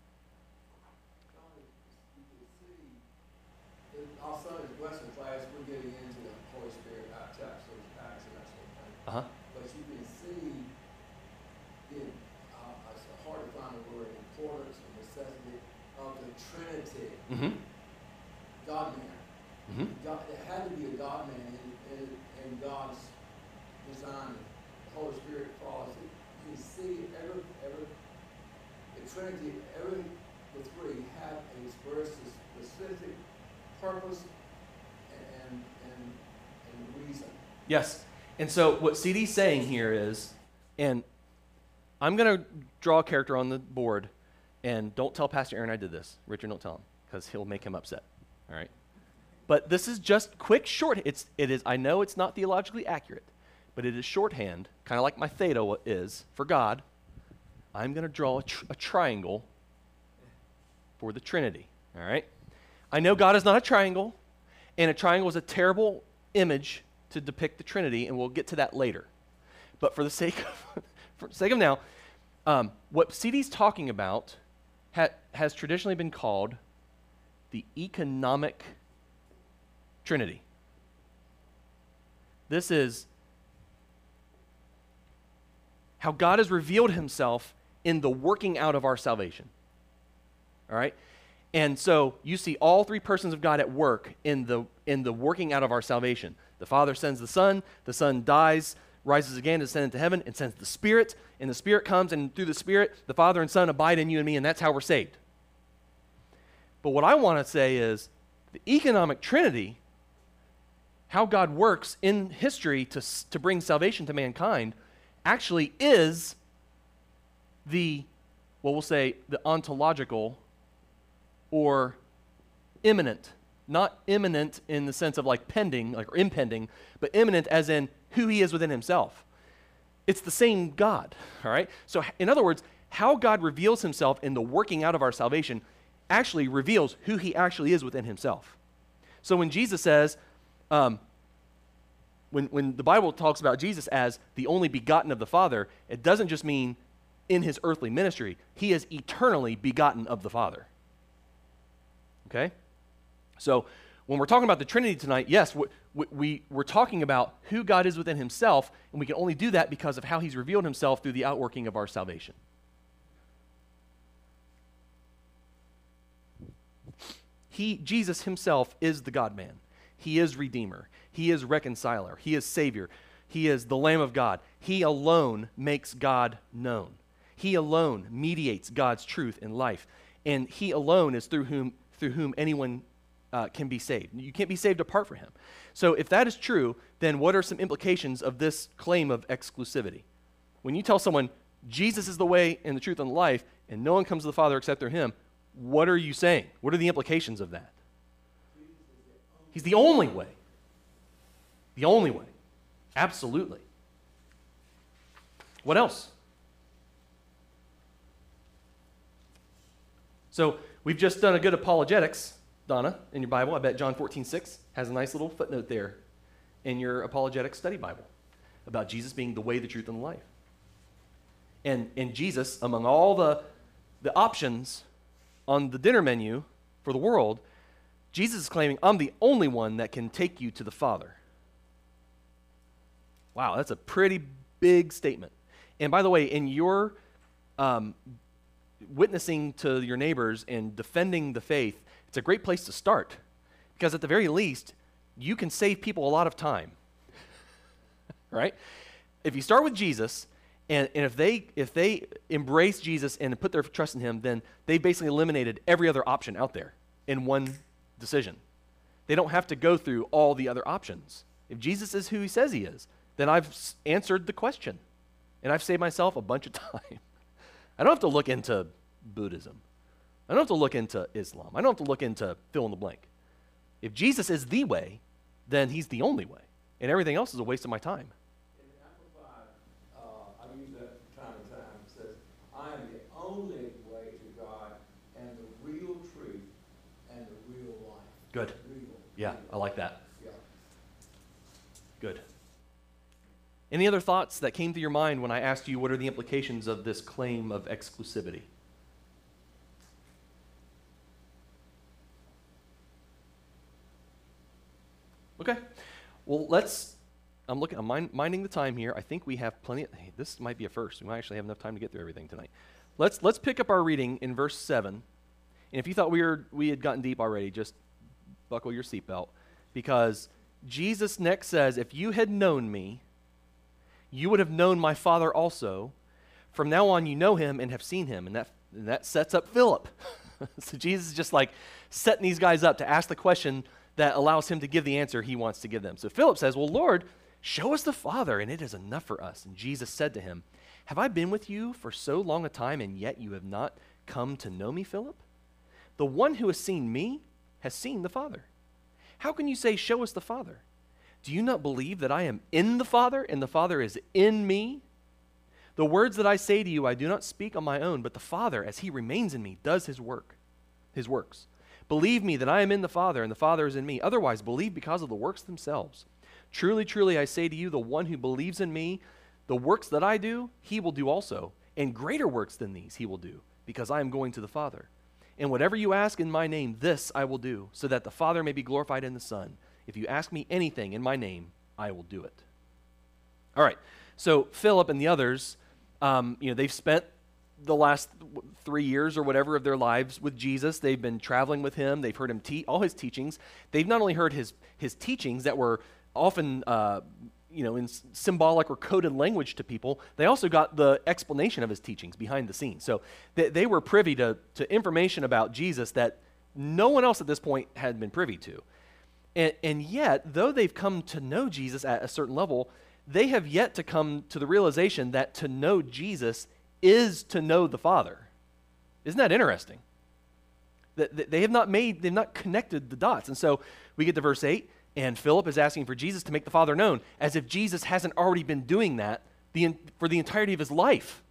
Speaker 4: Our Sunday lesson class, we're getting into the Holy Spirit text, those acts and that sort of thing.
Speaker 3: Uh-huh.
Speaker 4: But you can see, in, uh, it's hard to find the word importance and necessity of the Trinity.
Speaker 3: Mm-hmm.
Speaker 4: God-man.
Speaker 3: Mm-hmm.
Speaker 4: God, there had to be a God-man in, in, in God's design. The Holy Spirit follows it. You can see every, every, the Trinity, every, the three have a very specific purpose and, and, and reason.
Speaker 3: Yes. And so what C D's saying here is, and I'm going to draw a character on the board, and don't tell Pastor Aaron I did this. Richard, don't tell him, because he'll make him upset. All right? But this is just quick short. It's, it is, I know it's not theologically accurate, but it is shorthand, kind of like my theta is for God. I'm going to draw a, tr- a triangle for the Trinity. All right? I know God is not a triangle, and a triangle is a terrible image to depict the Trinity, and we'll get to that later. But for the sake of, for the sake of now, um, what C D's talking about ha- has traditionally been called the economic Trinity. This is how God has revealed himself in the working out of our salvation. All right? And so you see all three persons of God at work in the in the working out of our salvation. The Father sends the Son, the Son dies, rises again, ascended into heaven, and sends the Spirit, and the Spirit comes, and through the Spirit, the Father and Son abide in you and me, and that's how we're saved. But what I want to say is the economic Trinity, how God works in history to, to bring salvation to mankind, actually is the, well, we'll say, the ontological or imminent. Not imminent in the sense of like pending, like or impending, but imminent as in who he is within himself. It's the same God, all right? So in other words, how God reveals himself in the working out of our salvation actually reveals who he actually is within himself. So when Jesus says, um, when, when the Bible talks about Jesus as the only begotten of the Father, it doesn't just mean in his earthly ministry. He is eternally begotten of the Father. Okay? So when we're talking about the Trinity tonight, yes, we, we, we're talking about who God is within himself, and we can only do that because of how he's revealed himself through the outworking of our salvation. He, Jesus himself is the God-man. He is Redeemer. He is Reconciler. He is Savior. He is the Lamb of God. He alone makes God known. He alone mediates God's truth in life. And he alone is through whom, through whom anyone uh, can be saved. You can't be saved apart from him. So if that is true, then what are some implications of this claim of exclusivity? When you tell someone, Jesus is the way and the truth and the life, and no one comes to the Father except through him, what are you saying? What are the implications of that? He's the only way. The only way. Absolutely. What else? So we've just done a good apologetics, Donna, in your Bible. I bet John fourteen six has a nice little footnote there in your apologetic study Bible about Jesus being the way, the truth, and the life. And, and Jesus, among all the, the options on the dinner menu for the world, Jesus is claiming, I'm the only one that can take you to the Father. Wow, that's a pretty big statement. And by the way, in your um, witnessing to your neighbors and defending the faith, it's a great place to start. Because at the very least, you can save people a lot of time. Right? If you start with Jesus, and, and if they if they embrace Jesus and put their trust in him, then they basically eliminated every other option out there in one decision. They don't have to go through all the other options. If Jesus is who he says he is, then I've s- answered the question. And I've saved myself a bunch of time. I don't have to look into Buddhism. I don't have to look into Islam. I don't have to look into fill in the blank. If Jesus is the way, then he's the only way. And everything else is a waste of my time.
Speaker 4: In the Amplified, uh, I use that from time to time. It says, I am the only way to God and the real truth and the real life.
Speaker 3: Good.
Speaker 4: Real.
Speaker 3: Yeah,
Speaker 4: Real.
Speaker 3: I like that.
Speaker 4: Yeah.
Speaker 3: Good. Any other thoughts that came to your mind when I asked you what are the implications of this claim of exclusivity? Okay. Well, let's, I'm looking, I'm mind, minding the time here. I think we have plenty, of, hey, this might be a first. We might actually have enough time to get through everything tonight. Let's, let's pick up our reading in verse seven. And if you thought we were, we had gotten deep already, just buckle your seatbelt. Because Jesus next says, if you had known me, you would have known my Father also. From now on, you know him and have seen him. And that, and that sets up Philip. So Jesus is just like setting these guys up to ask the question that allows him to give the answer he wants to give them. So Philip says, well, Lord, show us the Father, and it is enough for us. And Jesus said to him, have I been with you for so long a time, and yet you have not come to know me, Philip? The one who has seen me has seen the Father. How can you say, show us the Father? Do you not believe that I am in the Father, and the Father is in me? The words that I say to you, I do not speak on my own, but the Father, as he remains in me, does his work, his works. Believe me that I am in the Father, and the Father is in me. Otherwise, believe because of the works themselves. Truly, truly, I say to you, the one who believes in me, the works that I do, he will do also. And greater works than these he will do, because I am going to the Father. And whatever you ask in my name, this I will do, so that the Father may be glorified in the Son. If you ask me anything in my name, I will do it. All right, so Philip and the others, um, you know, they've spent the last three years or whatever of their lives with Jesus. They've been traveling with him. They've heard him teach all his teachings. They've not only heard his his teachings that were often uh, you know, in s- symbolic or coded language to people, they also got the explanation of his teachings behind the scenes. So they, they were privy to, to information about Jesus that no one else at this point had been privy to. And, and yet, though they've come to know Jesus at a certain level, they have yet to come to the realization that to know Jesus is to know the Father. Isn't that interesting? That that they have not made, they've not connected the dots. And so we get to verse eight, and Philip is asking for Jesus to make the Father known, as if Jesus hasn't already been doing that the, for the entirety of his life.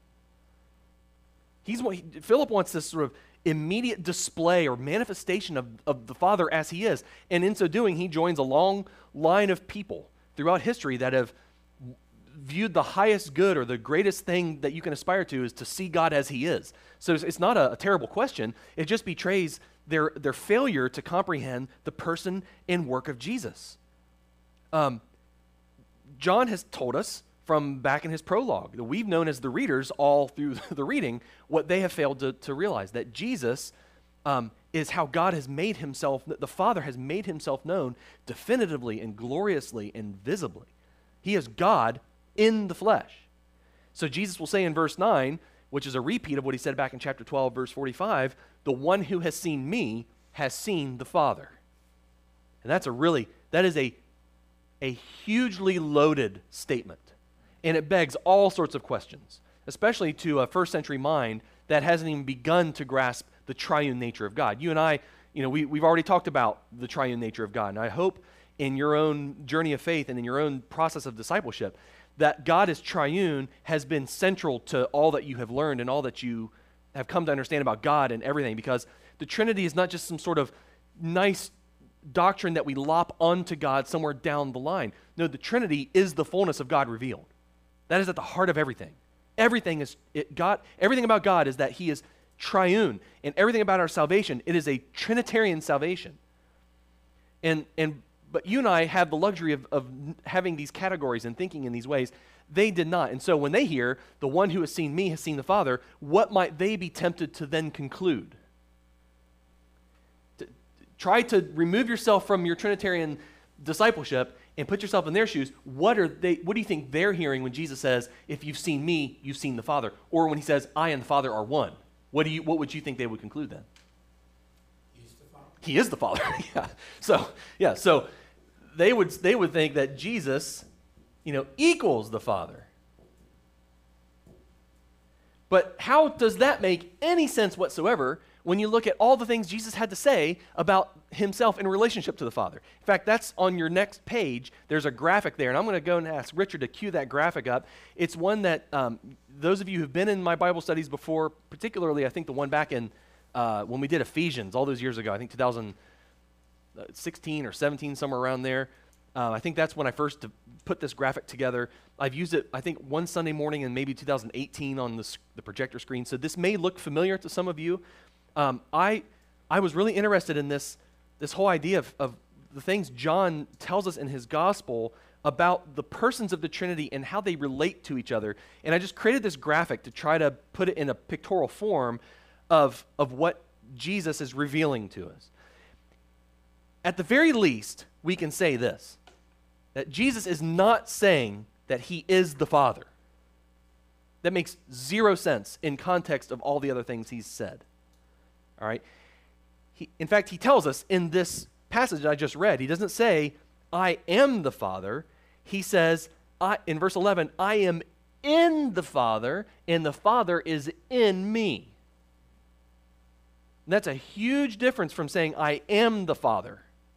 Speaker 3: He's he, Philip wants this sort of immediate display or manifestation of, of the Father as he is. And in so doing, he joins a long line of people throughout history that have viewed the highest good or the greatest thing that you can aspire to is to see God as he is. So it's, it's not a, a terrible question. It just betrays their, their failure to comprehend the person and work of Jesus. Um, John has told us from back in his prologue that we've known as the readers all through the reading what they have failed to, to realize, that Jesus um, is how God has made himself, that the Father has made himself known definitively and gloriously and visibly. He is God in the flesh. So Jesus will say in verse nine, which is a repeat of what he said back in chapter twelve, verse forty-five, the one who has seen me has seen the Father. And that's a really, that is a, a hugely loaded statement. And it begs all sorts of questions, especially to a first century mind that hasn't even begun to grasp the triune nature of God. You and I, you know, we, we've already talked about the triune nature of God, and I hope in your own journey of faith and in your own process of discipleship that God is triune has been central to all that you have learned and all that you have come to understand about God and everything, because the Trinity is not just some sort of nice doctrine that we lop onto God somewhere down the line. No, the Trinity is the fullness of God revealed. That is at the heart of everything. Everything is it, God. Everything about God is that he is triune, and everything about our salvation, it is a Trinitarian salvation. And and but you and I have the luxury of, of having these categories and thinking in these ways. They did not. And so when they hear, the one who has seen me has seen the Father, what might they be tempted to then conclude? To, to try to remove yourself from your Trinitarian discipleship and put yourself in their shoes. What are they? What do you think they're hearing when Jesus says, if you've seen me, you've seen the Father? Or when he says, I and the Father are one? What do you? What would you think they would conclude then?
Speaker 4: He's the Father.
Speaker 3: He is the Father. yeah. So, yeah, so they would they would think that Jesus, you know, equals the Father. But how does that make any sense whatsoever when you look at all the things Jesus had to say about himself in relationship to the Father? In fact, that's on your next page. There's a graphic there, and I'm going to go and ask Richard to cue that graphic up. It's one that um, those of you who've been in my Bible studies before, particularly I think the one back in uh, when we did Ephesians all those years ago, I think two thousand sixteen or seventeen, somewhere around there. Uh, I think that's when I first put this graphic together. I've used it, I think, one Sunday morning in maybe two thousand eighteen on the, the projector screen. So this may look familiar to some of you. Um, I I was really interested in this this whole idea of, of the things John tells us in his gospel about the persons of the Trinity and how they relate to each other. And I just created this graphic to try to put it in a pictorial form of, of what Jesus is revealing to us. At the very least, we can say this, that Jesus is not saying that he is the Father. That makes zero sense in context of all the other things he's said. All right? He, in fact, he tells us in this passage that I just read, he doesn't say, I am the Father. He says, I, in verse eleven, I am in the Father, and the Father is in me. And that's a huge difference from saying, I am the Father.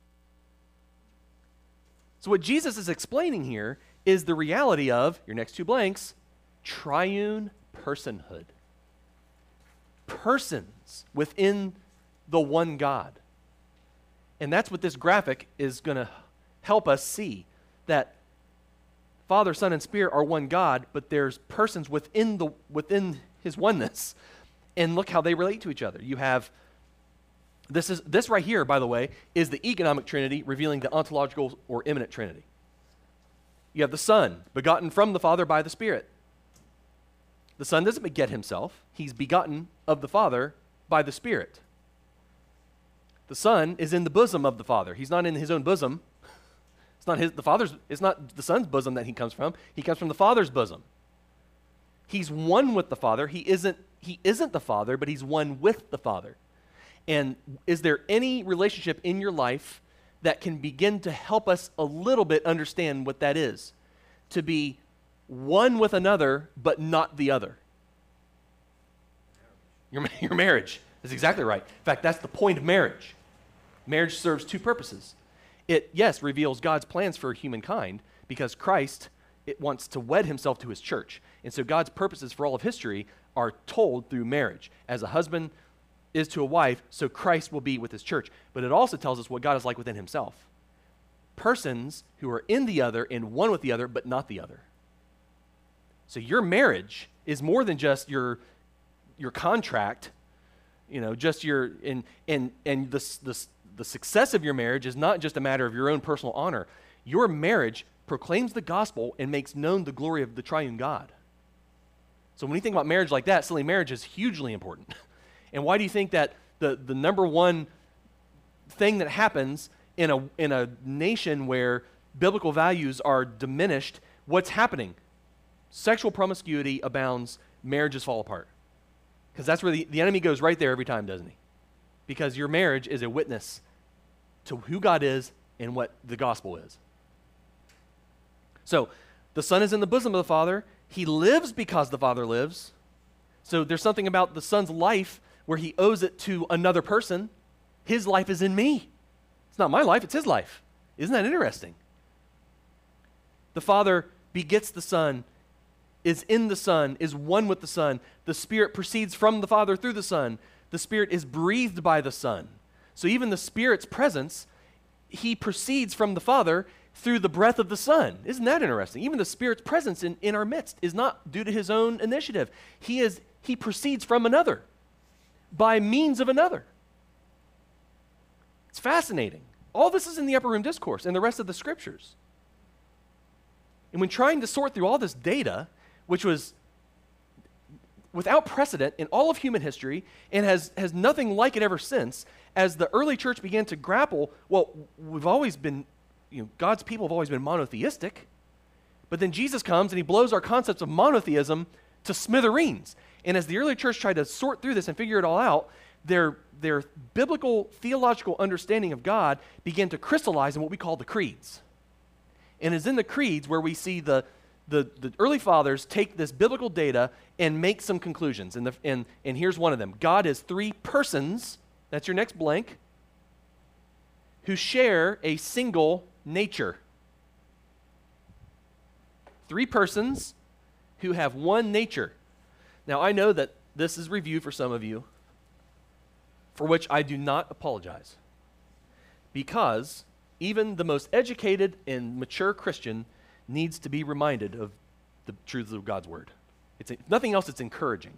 Speaker 3: So what Jesus is explaining here is the reality of, your next two blanks, triune personhood. Persons within the one God. And that's what this graphic is going to help us see, that Father, Son, and Spirit are one God, but there's persons within the within his oneness. And look how they relate to each other. You have, this is this right here, by the way, is the economic Trinity revealing the ontological or immanent Trinity. You have the Son, begotten from the Father by the Spirit. The Son doesn't beget himself. He's begotten of the Father by the Spirit. The Son is in the bosom of the Father. He's not in his own bosom. It's not his, the Father's, it's not the Son's bosom that he comes from. He comes from the Father's bosom. He's one with the Father. He isn't, he isn't the Father, but he's one with the Father. And is there any relationship in your life that can begin to help us a little bit understand what that is? To be one with another, but not the other. Your, your marriage is exactly right. In fact, that's the point of marriage. Marriage serves two purposes. It, yes, reveals God's plans for humankind because Christ it wants to wed himself to his church. And so God's purposes for all of history are told through marriage. As a husband is to a wife, so Christ will be with his church. But it also tells us what God is like within himself. Persons who are in the other and one with the other, but not the other. So your marriage is more than just your, your contract, you know, just your, and, and, and the, the, the success of your marriage is not just a matter of your own personal honor. Your marriage proclaims the gospel and makes known the glory of the triune God. So when you think about marriage like that, suddenly marriage is hugely important. And why do you think that the, the number one thing that happens in a, in a nation where biblical values are diminished, what's happening? Sexual promiscuity abounds, marriages fall apart. Because that's where the, the enemy goes right there every time, doesn't he? Because your marriage is a witness to who God is and what the gospel is. So, the Son is in the bosom of the Father. He lives because the Father lives. So, there's something about the Son's life where he owes it to another person. His life is in me. It's not my life, it's his life. Isn't that interesting? The Father begets the Son, is in the Son, is one with the Son. The Spirit proceeds from the Father through the Son. The Spirit is breathed by the Son. So even the Spirit's presence, he proceeds from the Father through the breath of the Son. Isn't that interesting? Even the Spirit's presence in, in our midst is not due to his own initiative. He is he proceeds from another by means of another. It's fascinating. All this is in the Upper Room Discourse and the rest of the Scriptures. And when trying to sort through all this data, which was without precedent in all of human history and has, has nothing like it ever since, as the early church began to grapple, well, we've always been, you know, God's people have always been monotheistic, but then Jesus comes and he blows our concepts of monotheism to smithereens. And as the early church tried to sort through this and figure it all out, their, their biblical theological understanding of God began to crystallize in what we call the creeds. And it's in the creeds where we see the, the, the early fathers take this biblical data and make some conclusions. And, the, and, and here's one of them. God is three persons, that's your next blank, who share a single nature. Three persons who have one nature. Now, I know that this is review for some of you, for which I do not apologize, because even the most educated and mature Christian needs to be reminded of the truths of God's Word. It's a, nothing else, it's encouraging.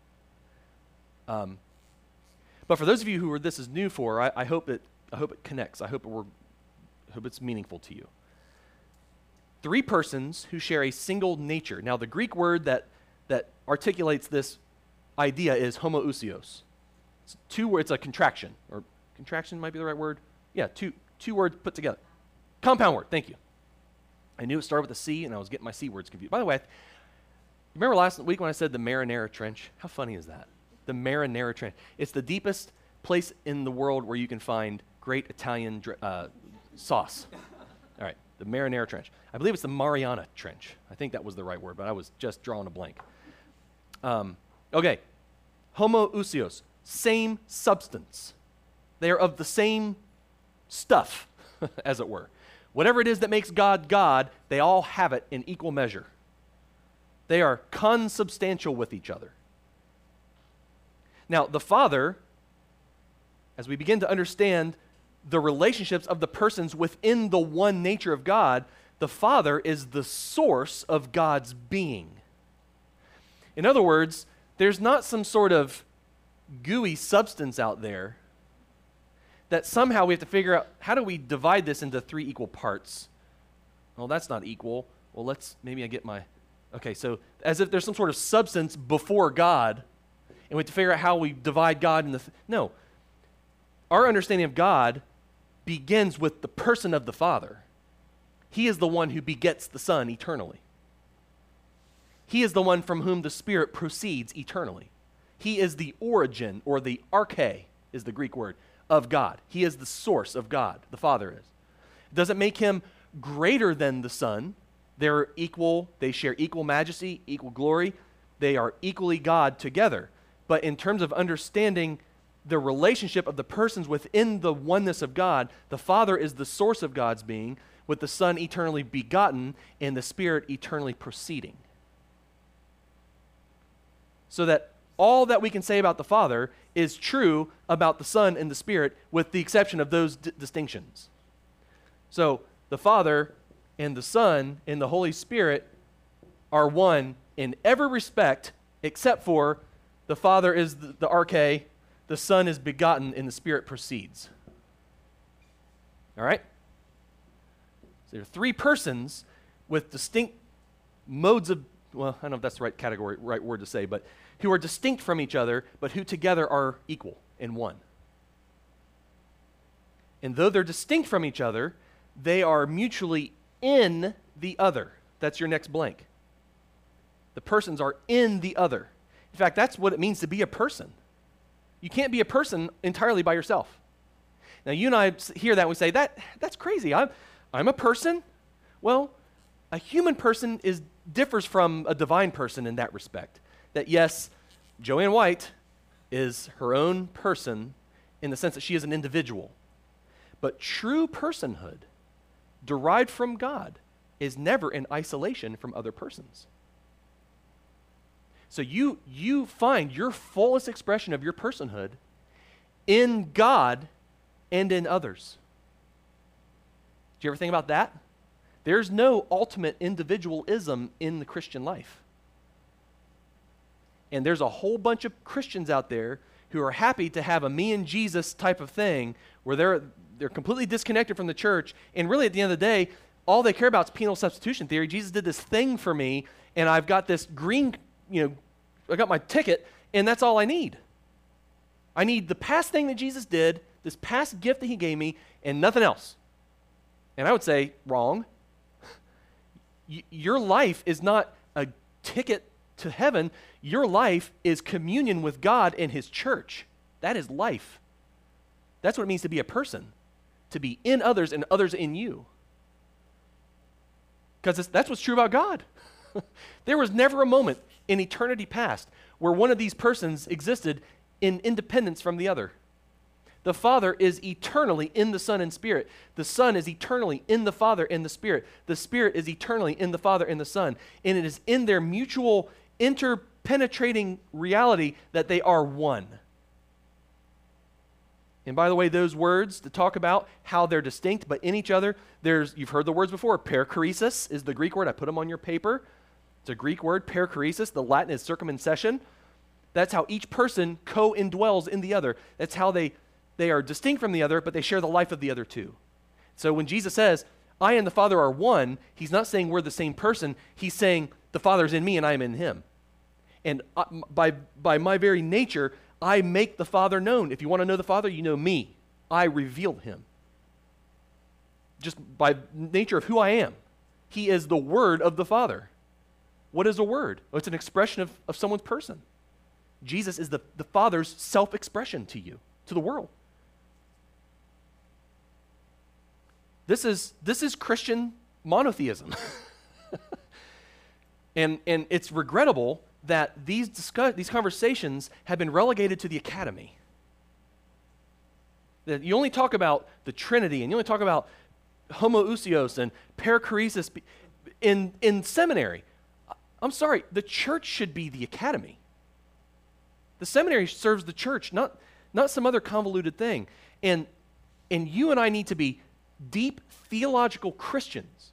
Speaker 3: Um, but for those of you who are, this is new for, I, I hope it I hope it connects. I hope it were, I hope it's meaningful to you. Three persons who share a single nature. Now, the Greek word that that articulates this idea is homoousios. It's two words, it's a contraction, or contraction might be the right word. Yeah, two two words put together. Compound word, thank you. I knew it started with a C, and I was getting my C words confused. By the way, remember last week when I said the Marinara Trench? How funny is that? The Marinara Trench. It's the deepest place in the world where you can find great Italian uh, sauce. All right, the Marinara Trench. I believe it's the Mariana Trench. I think that was the right word, but I was just drawing a blank. Um, okay, homoousios, same substance. They are of the same stuff, as it were. Whatever it is that makes God God, they all have it in equal measure. They are consubstantial with each other. Now, the Father, as we begin to understand the relationships of the persons within the one nature of God, the Father is the source of God's being. In other words, there's not some sort of gooey substance out there that somehow we have to figure out, how do we divide this into three equal parts? Well, that's not equal. Well, let's, maybe I get my, okay, so as if there's some sort of substance before God, and we have to figure out how we divide God in the, th- no. Our understanding of God begins with the person of the Father. He is the one who begets the Son eternally. He is the one from whom the Spirit proceeds eternally. He is the origin, or the arche is the Greek word, of God. He is the source of God, the Father is. It doesn't make him greater than the Son. They're equal, they share equal majesty, equal glory. They are equally God together. But in terms of understanding the relationship of the persons within the oneness of God, the Father is the source of God's being, with the Son eternally begotten and the Spirit eternally proceeding. So that all that we can say about the Father is true about the Son and the Spirit, with the exception of those d- distinctions. So the Father and the Son and the Holy Spirit are one in every respect, except for the Father is the, the arche, the Son is begotten, and the Spirit proceeds. All right? So there are three persons with distinct modes of, well, I don't know if that's the right category, right word to say, but who are distinct from each other, but who together are equal in one. And though they're distinct from each other, they are mutually in the other. That's your next blank. The persons are in the other. In fact, that's what it means to be a person. You can't be a person entirely by yourself. Now, you and I hear that and we say, that that's crazy. I'm, I'm a person. Well, a human person is differs from a divine person in that respect. That yes, Joanne White is her own person in the sense that she is an individual. But true personhood derived from God is never in isolation from other persons. So you, you find your fullest expression of your personhood in God and in others. Do you ever think about that? There's no ultimate individualism in the Christian life. And there's a whole bunch of Christians out there who are happy to have a me and Jesus type of thing where they're they're completely disconnected from the church, and really at the end of the day, all they care about is penal substitution theory. Jesus did this thing for me, and I've got this green, you know, I got my ticket, and that's all I need. I need the past thing that Jesus did, this past gift that he gave me, and nothing else. And I would say, wrong. Y- your life is not a ticket to heaven. Your life is communion with God and his church. That is life. That's what it means to be a person, to be in others and others in you. Because that's what's true about God. There was never a moment in eternity past where one of these persons existed in independence from the other. The Father is eternally in the Son and Spirit. The Son is eternally in the Father and the Spirit. The Spirit is eternally in the Father and the Son. And it is in their mutual interpenetrating reality that they are one. And by the way, those words to talk about how they're distinct but in each other, there's, you've heard the words before. Perichoresis is the Greek word. I put them on your paper. It's a Greek word, perichoresis. The Latin is circumcision. That's how each person co-indwells in the other. That's how they, they are distinct from the other, but they share the life of the other too. So when Jesus says, I and the Father are one, he's not saying we're the same person. He's saying the Father's in me and I am in him. And uh, by, by my very nature, I make the Father known. If you want to know the Father, you know me. I reveal him. Just by nature of who I am. He is the Word of the Father. What is a word? Well, it's an expression of, of someone's person. Jesus is the, the Father's self-expression to you, to the world. This is, this is Christian monotheism. and, and it's regrettable that these discuss, these conversations have been relegated to the academy. That you only talk about the Trinity, and you only talk about homoousios and perichoresis in, in seminary. I'm sorry, the church should be the academy. The seminary serves the church, not, not some other convoluted thing. And, and you and I need to be deep theological Christians.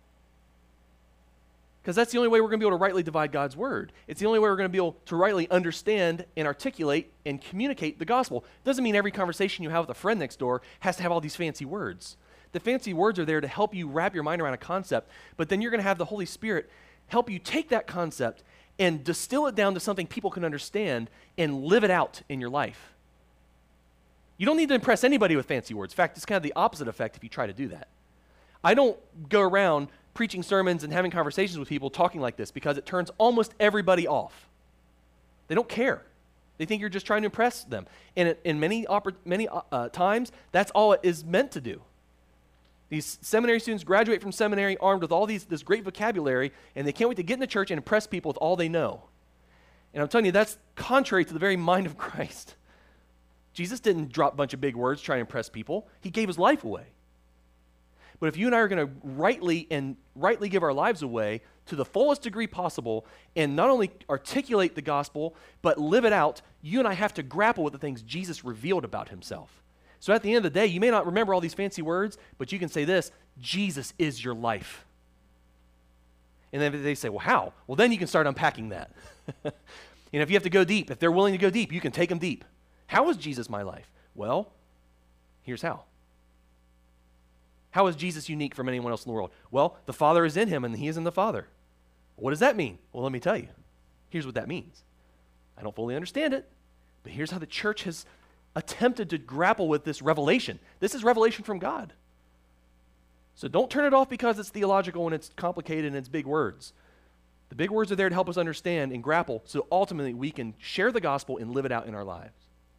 Speaker 3: Because that's the only way we're going to be able to rightly divide God's word. It's the only way we're going to be able to rightly understand and articulate and communicate the gospel. Doesn't mean every conversation you have with a friend next door has to have all these fancy words. The fancy words are there to help you wrap your mind around a concept, but then you're going to have the Holy Spirit help you take that concept and distill it down to something people can understand and live it out in your life. You don't need to impress anybody with fancy words. In fact, it's kind of the opposite effect if you try to do that. I don't go around preaching sermons and having conversations with people talking like this because it turns almost everybody off. They don't care. They think you're just trying to impress them. And it, in many, oppor- many uh, times, that's all it is meant to do. These seminary students graduate from seminary armed with all these this great vocabulary, and they can't wait to get in the church and impress people with all they know. And I'm telling you, that's contrary to the very mind of Christ. Jesus didn't drop a bunch of big words trying to impress people. He gave his life away. But if you and I are going to rightly and rightly give our lives away to the fullest degree possible and not only articulate the gospel, but live it out, you and I have to grapple with the things Jesus revealed about himself. So at the end of the day, you may not remember all these fancy words, but you can say this: Jesus is your life. And then they say, well, how? Well, then you can start unpacking that. And if you have to go deep, if they're willing to go deep, you can take them deep. How is Jesus my life? Well, here's how. How is Jesus unique from anyone else in the world? Well, the Father is in him and he is in the Father. What does that mean? Well, let me tell you. Here's what that means. I don't fully understand it, but here's how the church has attempted to grapple with this revelation. This is revelation from God. So don't turn it off because it's theological and it's complicated and it's big words. The big words are there to help us understand and grapple so ultimately we can share the gospel and live it out in our lives.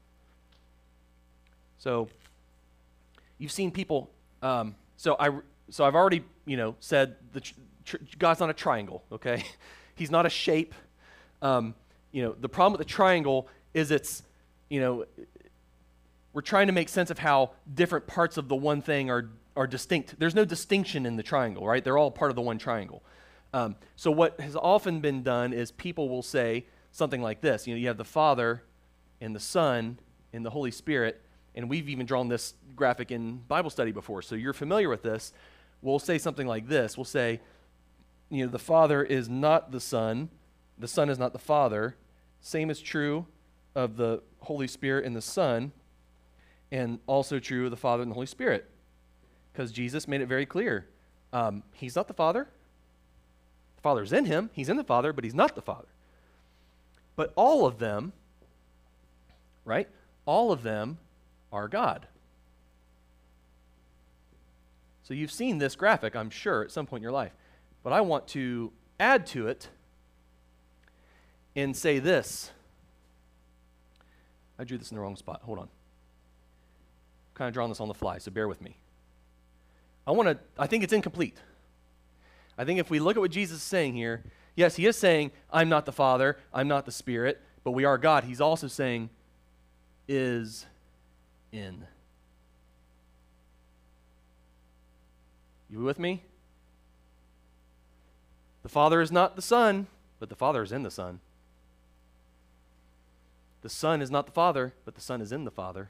Speaker 3: So you've seen people... Um, So I, so I've already, you know, said the tr- tr- God's not a triangle, okay? He's not a shape. Um, you know, the problem with the triangle is it's, you know, we're trying to make sense of how different parts of the one thing are are distinct. There's no distinction in the triangle, right? They're all part of the one triangle. Um, so what has often been done is people will say something like this. You know, you have the Father and the Son and the Holy Spirit. And we've even drawn this graphic in Bible study before, so you're familiar with this. We'll say something like this. We'll say, you know, the Father is not the Son. The Son is not the Father. Same is true of the Holy Spirit and the Son, and also true of the Father and the Holy Spirit, because Jesus made it very clear. Um, he's not the Father. The Father is in him. He's in the Father, but he's not the Father. But all of them, right, all of them are God. So you've seen this graphic, I'm sure, at some point in your life. But I want to add to it and say this. I drew this in the wrong spot. Hold on. I'm kind of drawing this on the fly, so bear with me. I want to, I think it's incomplete. I think if we look at what Jesus is saying here, yes, he is saying, I'm not the Father, I'm not the Spirit, but we are God. He's also saying, is in. You with me? The Father is not the Son, but the Father is in the Son. The Son is not the Father, but the Son is in the Father.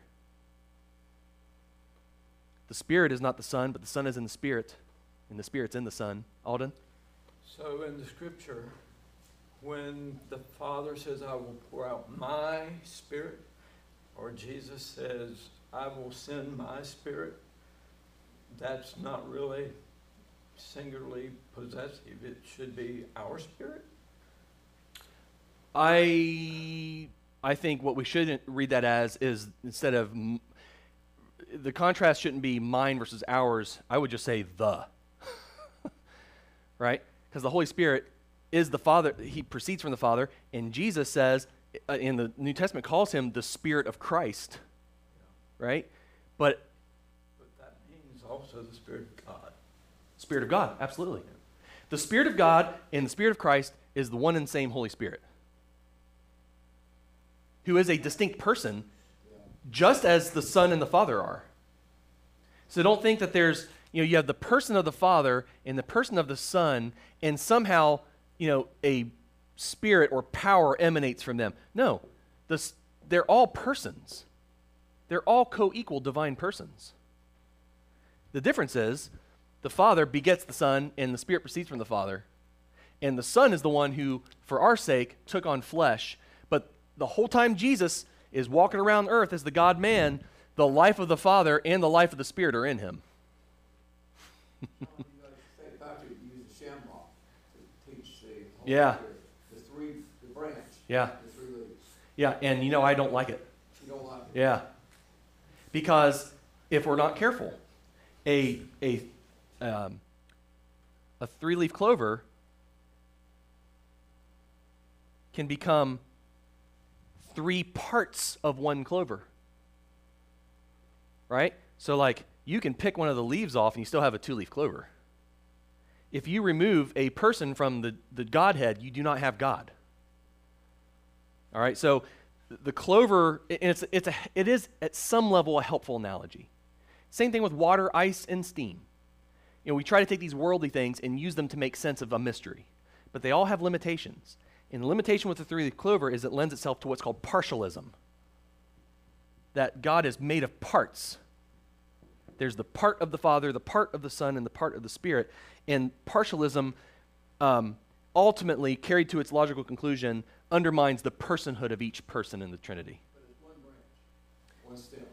Speaker 3: The Spirit is not the Son, but the Son is in the Spirit, and the Spirit's in the Son. Alden?
Speaker 6: So in the scripture, when the Father says, I will pour out my Spirit, or Jesus says, I will send my Spirit, that's not really singularly possessive. It should be our spirit.
Speaker 3: I I think what we should read that as is, instead of, m- the contrast shouldn't be mine versus ours. I would just say the. Right? Because the Holy Spirit is the Father. He proceeds from the Father. And Jesus says, uh, in the New Testament, calls him the Spirit of Christ. Right? But
Speaker 6: But that means also the Spirit of God.
Speaker 3: Spirit of God, absolutely. The Spirit of God and the Spirit of Christ is the one and same Holy Spirit, who is a distinct person, just as the Son and the Father are. So don't think that there's, you know, you have the person of the Father and the person of the Son, and somehow, you know, a spirit or power emanates from them. No, this, they're all persons. They're all co-equal divine persons. The difference is the Father begets the Son, and the Spirit proceeds from the Father. And the Son is the one who, for our sake, took on flesh. But the whole time Jesus is walking around earth as the God-man, the life of the Father and the life of the Spirit are in him.
Speaker 4: Saint Patrick used the shamrock to teach the Holy
Speaker 3: Yeah.
Speaker 4: Spirit. The three, the branch.
Speaker 3: Yeah.
Speaker 4: The three leaves.
Speaker 3: Yeah, and you know, I don't like it.
Speaker 4: You don't like it.
Speaker 3: Yeah. Because if we're not careful, a, a um, a three-leaf clover can become three parts of one clover, right? So like you can pick one of the leaves off and you still have a two-leaf clover. If you remove a person from the, the Godhead, you do not have God. All right, so the clover, and it's, it's a, it is at some level a helpful analogy. Same thing with water, ice, and steam. You know, we try to take these worldly things and use them to make sense of a mystery, but they all have limitations. And the limitation with the three-leaf clover is it lends itself to what's called partialism, that God is made of parts. There's the part of the Father, the part of the Son, and the part of the Spirit. And partialism, um, ultimately, carried to its logical conclusion, undermines the personhood of each person in the Trinity.
Speaker 4: But it's one branch, one stem.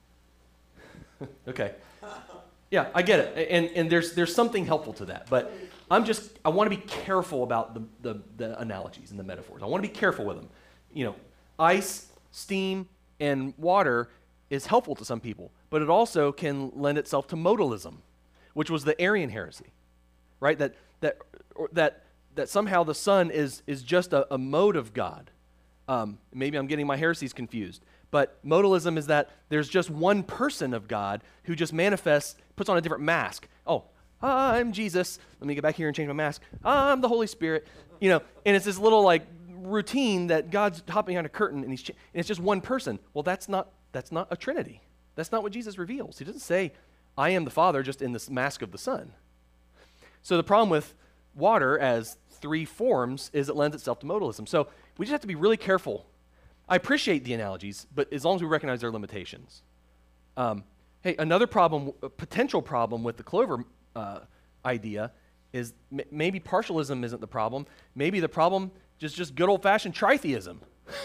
Speaker 3: Okay. Yeah, I get it. And and there's there's something helpful to that. But I'm just, I want to be careful about the, the, the analogies and the metaphors. I want to be careful with them. You know, ice, steam, and water is helpful to some people, but it also can lend itself to modalism, which was the Arian heresy, right? That that or that that somehow the Son is is just a, a mode of God. Um, maybe I'm getting my heresies confused, but modalism is that there's just one person of God who just manifests, puts on a different mask. Oh, I'm Jesus. Let me get back here and change my mask. I'm the Holy Spirit. You know, and it's this little like routine that God's hopping behind a curtain, and he's ch- and it's just one person. Well, that's not that's not a Trinity. That's not what Jesus reveals. He doesn't say, "I am the Father," just in this mask of the Son. So the problem with water as three forms is it lends itself to modalism. So we just have to be really careful. I appreciate the analogies, but as long as we recognize their limitations. Um, hey, another problem, a potential problem with the clover uh, idea is m- maybe partialism isn't the problem. Maybe the problem is just good old-fashioned tritheism.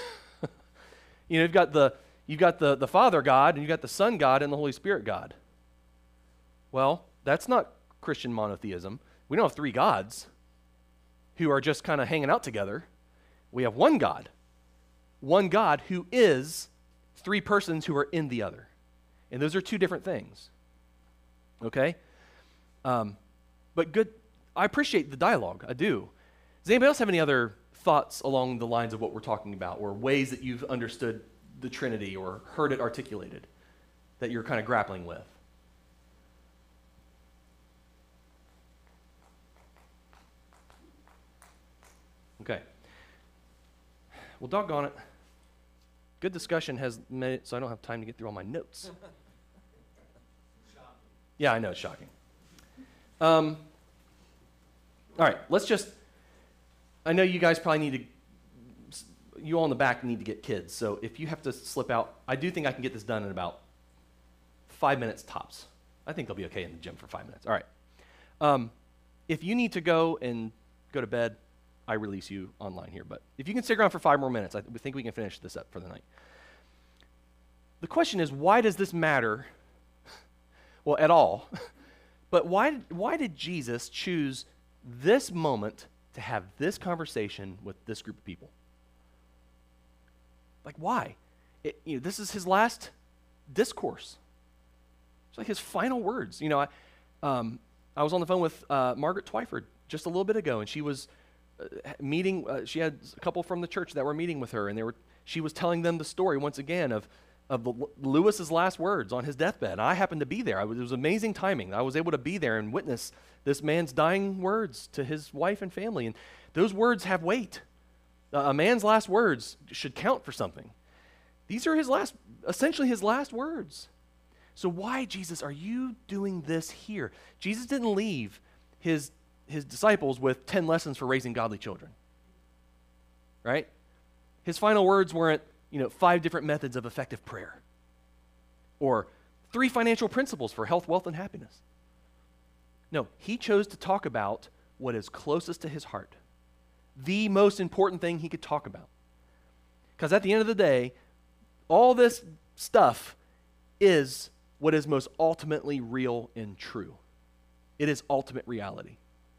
Speaker 3: You know, you've got the you've got the, the Father God, and you've got the Son God, and the Holy Spirit God. Well, that's not Christian monotheism. We don't have three gods who are just kind of hanging out together. We have one God. One God who is three persons who are in the other. And those are two different things. Okay? Um, but good, I appreciate the dialogue. I do. Does anybody else have any other thoughts along the lines of what we're talking about, or ways that you've understood the Trinity or heard it articulated that you're kind of grappling with? Okay. Well, doggone it. Good discussion has made it so I don't have time to get through all my notes. Yeah, I know, it's shocking. Um, all right, let's just, I know you guys probably need to, you all in the back need to get kids, so if you have to slip out, I do think I can get this done in about five minutes tops. I think they'll be okay in the gym for five minutes. All right. Um, if you need to go and go to bed, I release you online here, but if you can stick around for five more minutes, I th- think we can finish this up for the night. The question is, why does this matter? Well, at all. But why, why did Jesus choose this moment to have this conversation with this group of people? Like, why? It, you know, this is his last discourse. It's like his final words. You know, I, um, I was on the phone with uh, Margaret Twyford just a little bit ago, and she was uh, meeting, uh, she had a couple from the church that were meeting with her, and they were, she was telling them the story once again of of the, Lewis's last words on his deathbed. And I happened to be there. I was, it was amazing timing. I was able to be there and witness this man's dying words to his wife and family. And those words have weight. Uh, a man's last words should count for something. These are his last, essentially his last words. So why, Jesus, are you doing this here? Jesus didn't leave his, his disciples with ten lessons for raising godly children, right? His final words weren't, you know, five different methods of effective prayer, or three financial principles for health, wealth, and happiness. No, he chose to talk about what is closest to his heart, the most important thing he could talk about. Because at the end of the day, all this stuff is what is most ultimately real and true. It is ultimate reality.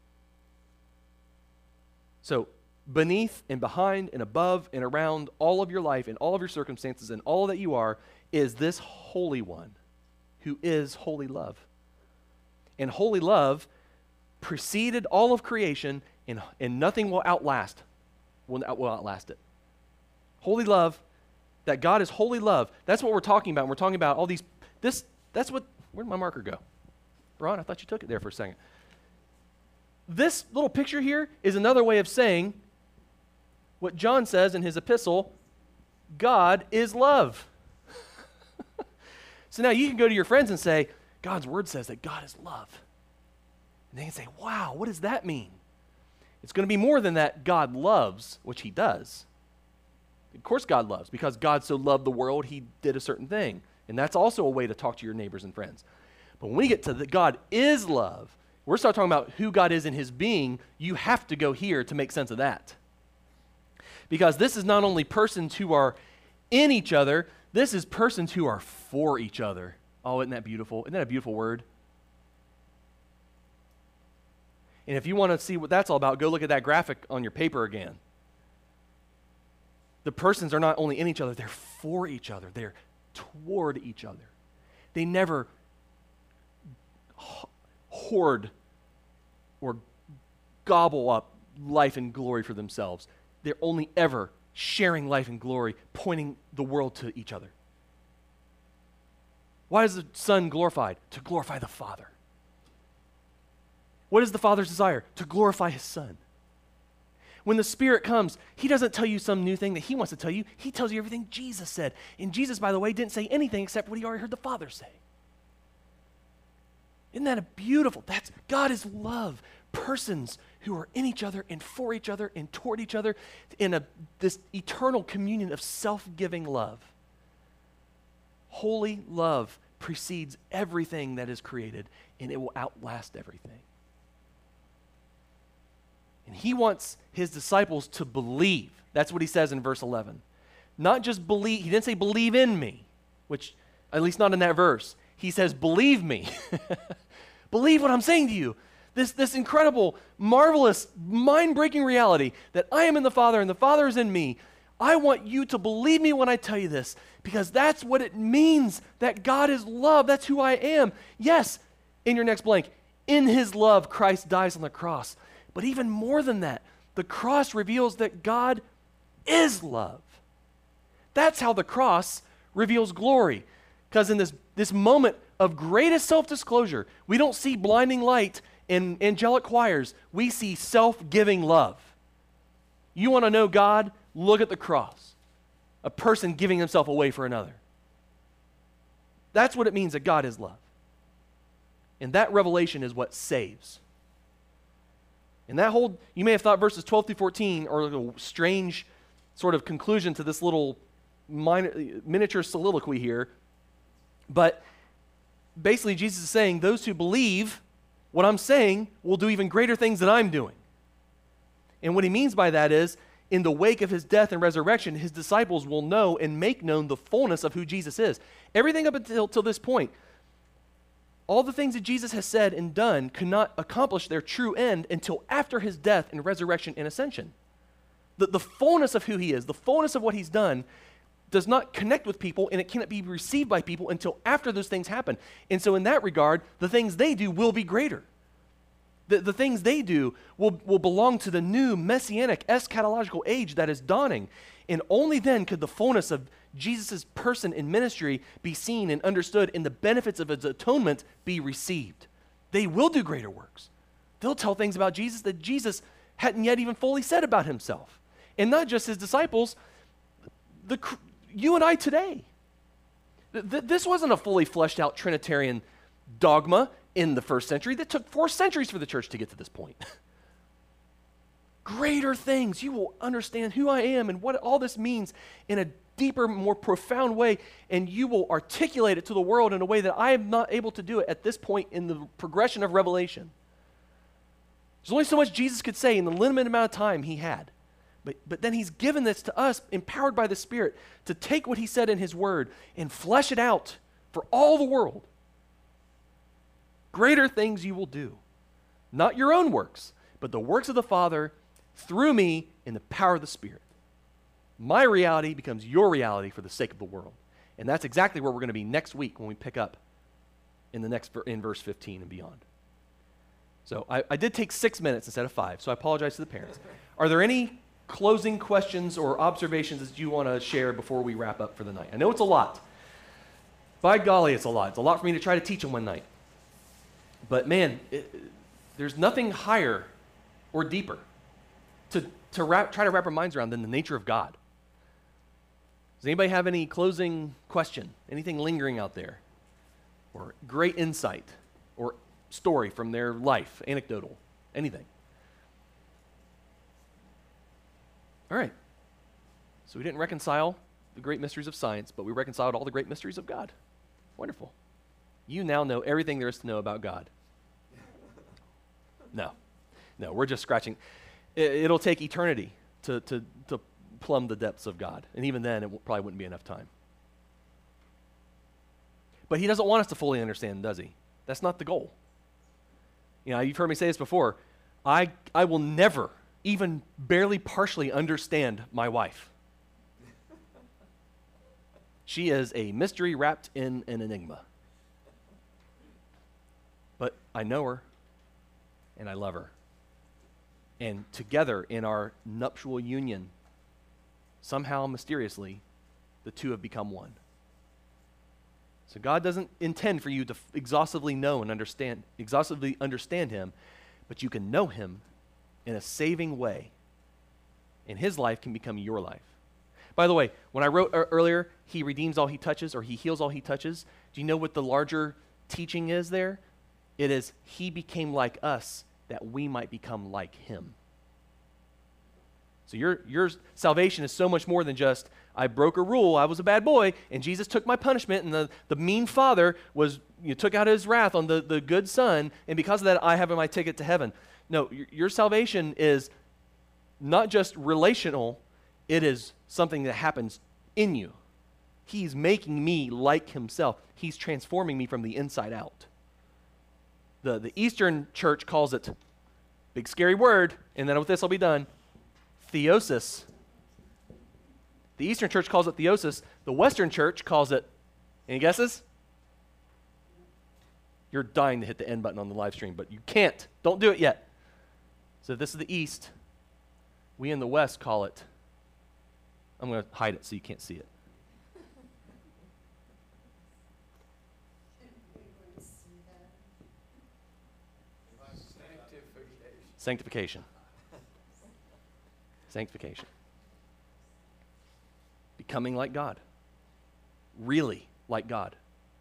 Speaker 3: So, beneath and behind and above and around all of your life and all of your circumstances and all that you are is this Holy One who is holy love. And holy love preceded all of creation, and, and nothing will outlast, will, will outlast it. Holy love, that God is holy love. That's what we're talking about. We're talking about all these, this, that's what, where'd my marker go? Ron, I thought you took it there for a second. This little picture here is another way of saying what John says in his epistle, God is love. So now you can go to your friends and say, God's word says that God is love. And they can say, wow, what does that mean? It's going to be more than that God loves, which he does. Of course God loves, because God so loved the world, he did a certain thing. And that's also a way to talk to your neighbors and friends. But when we get to the God is love, we're start talking about who God is in his being, you have to go here to make sense of that. Because this is not only persons who are in each other, this is persons who are for each other. Oh, isn't that beautiful? Isn't that a beautiful word? And if you want to see what that's all about, go look at that graphic on your paper again. The persons are not only in each other, they're for each other. They're toward each other. They never hoard or gobble up life and glory for themselves. They're only ever sharing life and glory, pointing the world to each other. Why is the Son glorified? To glorify the Father. What is the Father's desire? To glorify his Son. When the Spirit comes, he doesn't tell you some new thing that he wants to tell you. He tells you everything Jesus said. And Jesus, by the way, didn't say anything except what he already heard the Father say. Isn't that a beautiful? That's God is love. Persons who are in each other and for each other and toward each other in a this eternal communion of self-giving love. Holy love precedes everything that is created, and it will outlast everything. And he wants his disciples to believe. That's what he says in verse eleven. Not just believe, he didn't say believe in me, which at least not in that verse. He says believe me. Believe what I'm saying to you. This, this incredible, marvelous, mind-breaking reality that I am in the Father and the Father is in me. I want you to believe me when I tell you this, because that's what it means that God is love. That's who I am. Yes, in your next blank, in his love, Christ dies on the cross. But even more than that, the cross reveals that God is love. That's how the cross reveals glory. Because in this, this moment of greatest self-disclosure, we don't see blinding light in angelic choirs. We see self-giving love. You want to know God? Look at the cross. A person giving himself away for another. That's what it means that God is love. And that revelation is what saves. And that whole, you may have thought verses twelve through fourteen are a little strange sort of conclusion to this little minor, miniature soliloquy here. But basically Jesus is saying those who believe what I'm saying will do even greater things than I'm doing. And what he means by that is, in the wake of his death and resurrection, his disciples will know and make known the fullness of who Jesus is. Everything up until, until this point, all the things that Jesus has said and done could not accomplish their true end until after his death and resurrection and ascension. The, the fullness of who he is, the fullness of what he's done, does not connect with people, and it cannot be received by people until after those things happen. And so in that regard, the things they do will be greater. The, the things they do will, will belong to the new messianic eschatological age that is dawning. And only then could the fullness of Jesus' person and ministry be seen and understood, and the benefits of his atonement be received. They will do greater works. They'll tell things about Jesus that Jesus hadn't yet even fully said about himself. And not just his disciples, the you and I today. Th- this wasn't a fully fleshed out Trinitarian dogma in the first century. That took four centuries for the church to get to this point. Greater things. You will understand who I am and what all this means in a deeper, more profound way, and you will articulate it to the world in a way that I am not able to do it at this point in the progression of revelation. There's only so much Jesus could say in the limited amount of time he had. But, but then he's given this to us, empowered by the Spirit, to take what he said in his word and flesh it out for all the world. Greater things you will do. Not your own works, but the works of the Father through me in the power of the Spirit. My reality becomes your reality for the sake of the world. And that's exactly where we're going to be next week when we pick up in the next in verse fifteen and beyond. So I, I did take six minutes instead of five, so I apologize to the parents. Are there any closing questions or observations that you want to share before we wrap up for the night? I know it's a lot. By golly, it's a lot. It's a lot for me to try to teach in one night. But man, it, there's nothing higher or deeper to, to wrap, try to wrap our minds around than the nature of God. Does anybody have any closing question? Anything lingering out there? Or great insight? Or story from their life? Anecdotal? Anything? All right. So we didn't reconcile the great mysteries of science, but we reconciled all the great mysteries of God. Wonderful. You now know everything there is to know about God. No. No, we're just scratching. It, it'll take eternity to, to, to plumb the depths of God. And even then, it w- probably wouldn't be enough time. But he doesn't want us to fully understand, does he? That's not the goal. You know, you've heard me say this before. I, I will never even barely partially understand my wife. She is a mystery wrapped in an enigma. But I know her, and I love her. And together in our nuptial union, somehow mysteriously, the two have become one. So God doesn't intend for you to f- exhaustively know and understand, exhaustively understand him, but you can know him in a saving way, and his life can become your life. By the way, when I wrote er- earlier, he redeems all he touches, or he heals all he touches, do you know what the larger teaching is there? It is, he became like us that we might become like him. So your, your salvation is so much more than just, I broke a rule, I was a bad boy, and Jesus took my punishment, and the, the mean father was, you know, took out his wrath on the, the good son, and because of that, I have my ticket to heaven. No, your, your salvation is not just relational, it is something that happens in you. He's making me like himself. He's transforming me from the inside out. The, the Eastern church calls it, big scary word, and then with this I'll be done, theosis. The Eastern church calls it theosis. The Western church calls it, any guesses? You're dying to hit the end button on the live stream, but you can't. Don't do it yet. So this is the East. We in the West call it, I'm going to hide it so you can't see it. Sanctification. Sanctification. Becoming like God. Really like God.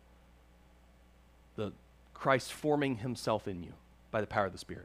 Speaker 3: The Christ forming himself in you by the power of the Spirit.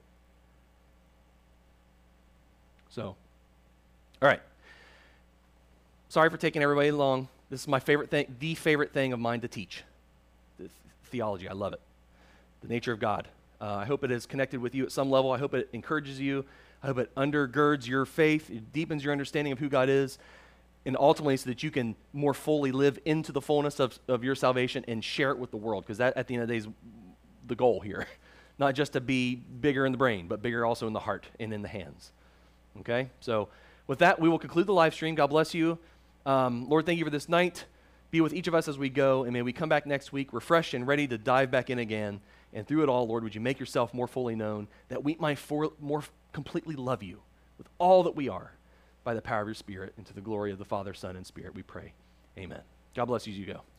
Speaker 3: So, all right. Sorry for taking everybody long. This is my favorite thing, the favorite thing of mine to teach. The th- theology, I love it. The nature of God. Uh, I hope it is connected with you at some level. I hope it encourages you. I hope it undergirds your faith. It deepens your understanding of who God is. And ultimately so that you can more fully live into the fullness of, of your salvation and share it with the world. Because that, at the end of the day, is the goal here. Not just to be bigger in the brain, but bigger also in the heart and in the hands. Okay? So with that, we will conclude the live stream. God bless you. Um, Lord, thank you for this night. Be with each of us as we go. And may we come back next week refreshed and ready to dive back in again. And through it all, Lord, would you make yourself more fully known, that we might for, more completely love you with all that we are by the power of your Spirit, and to the glory of the Father, Son, and Spirit, we pray. Amen. God bless you as you go.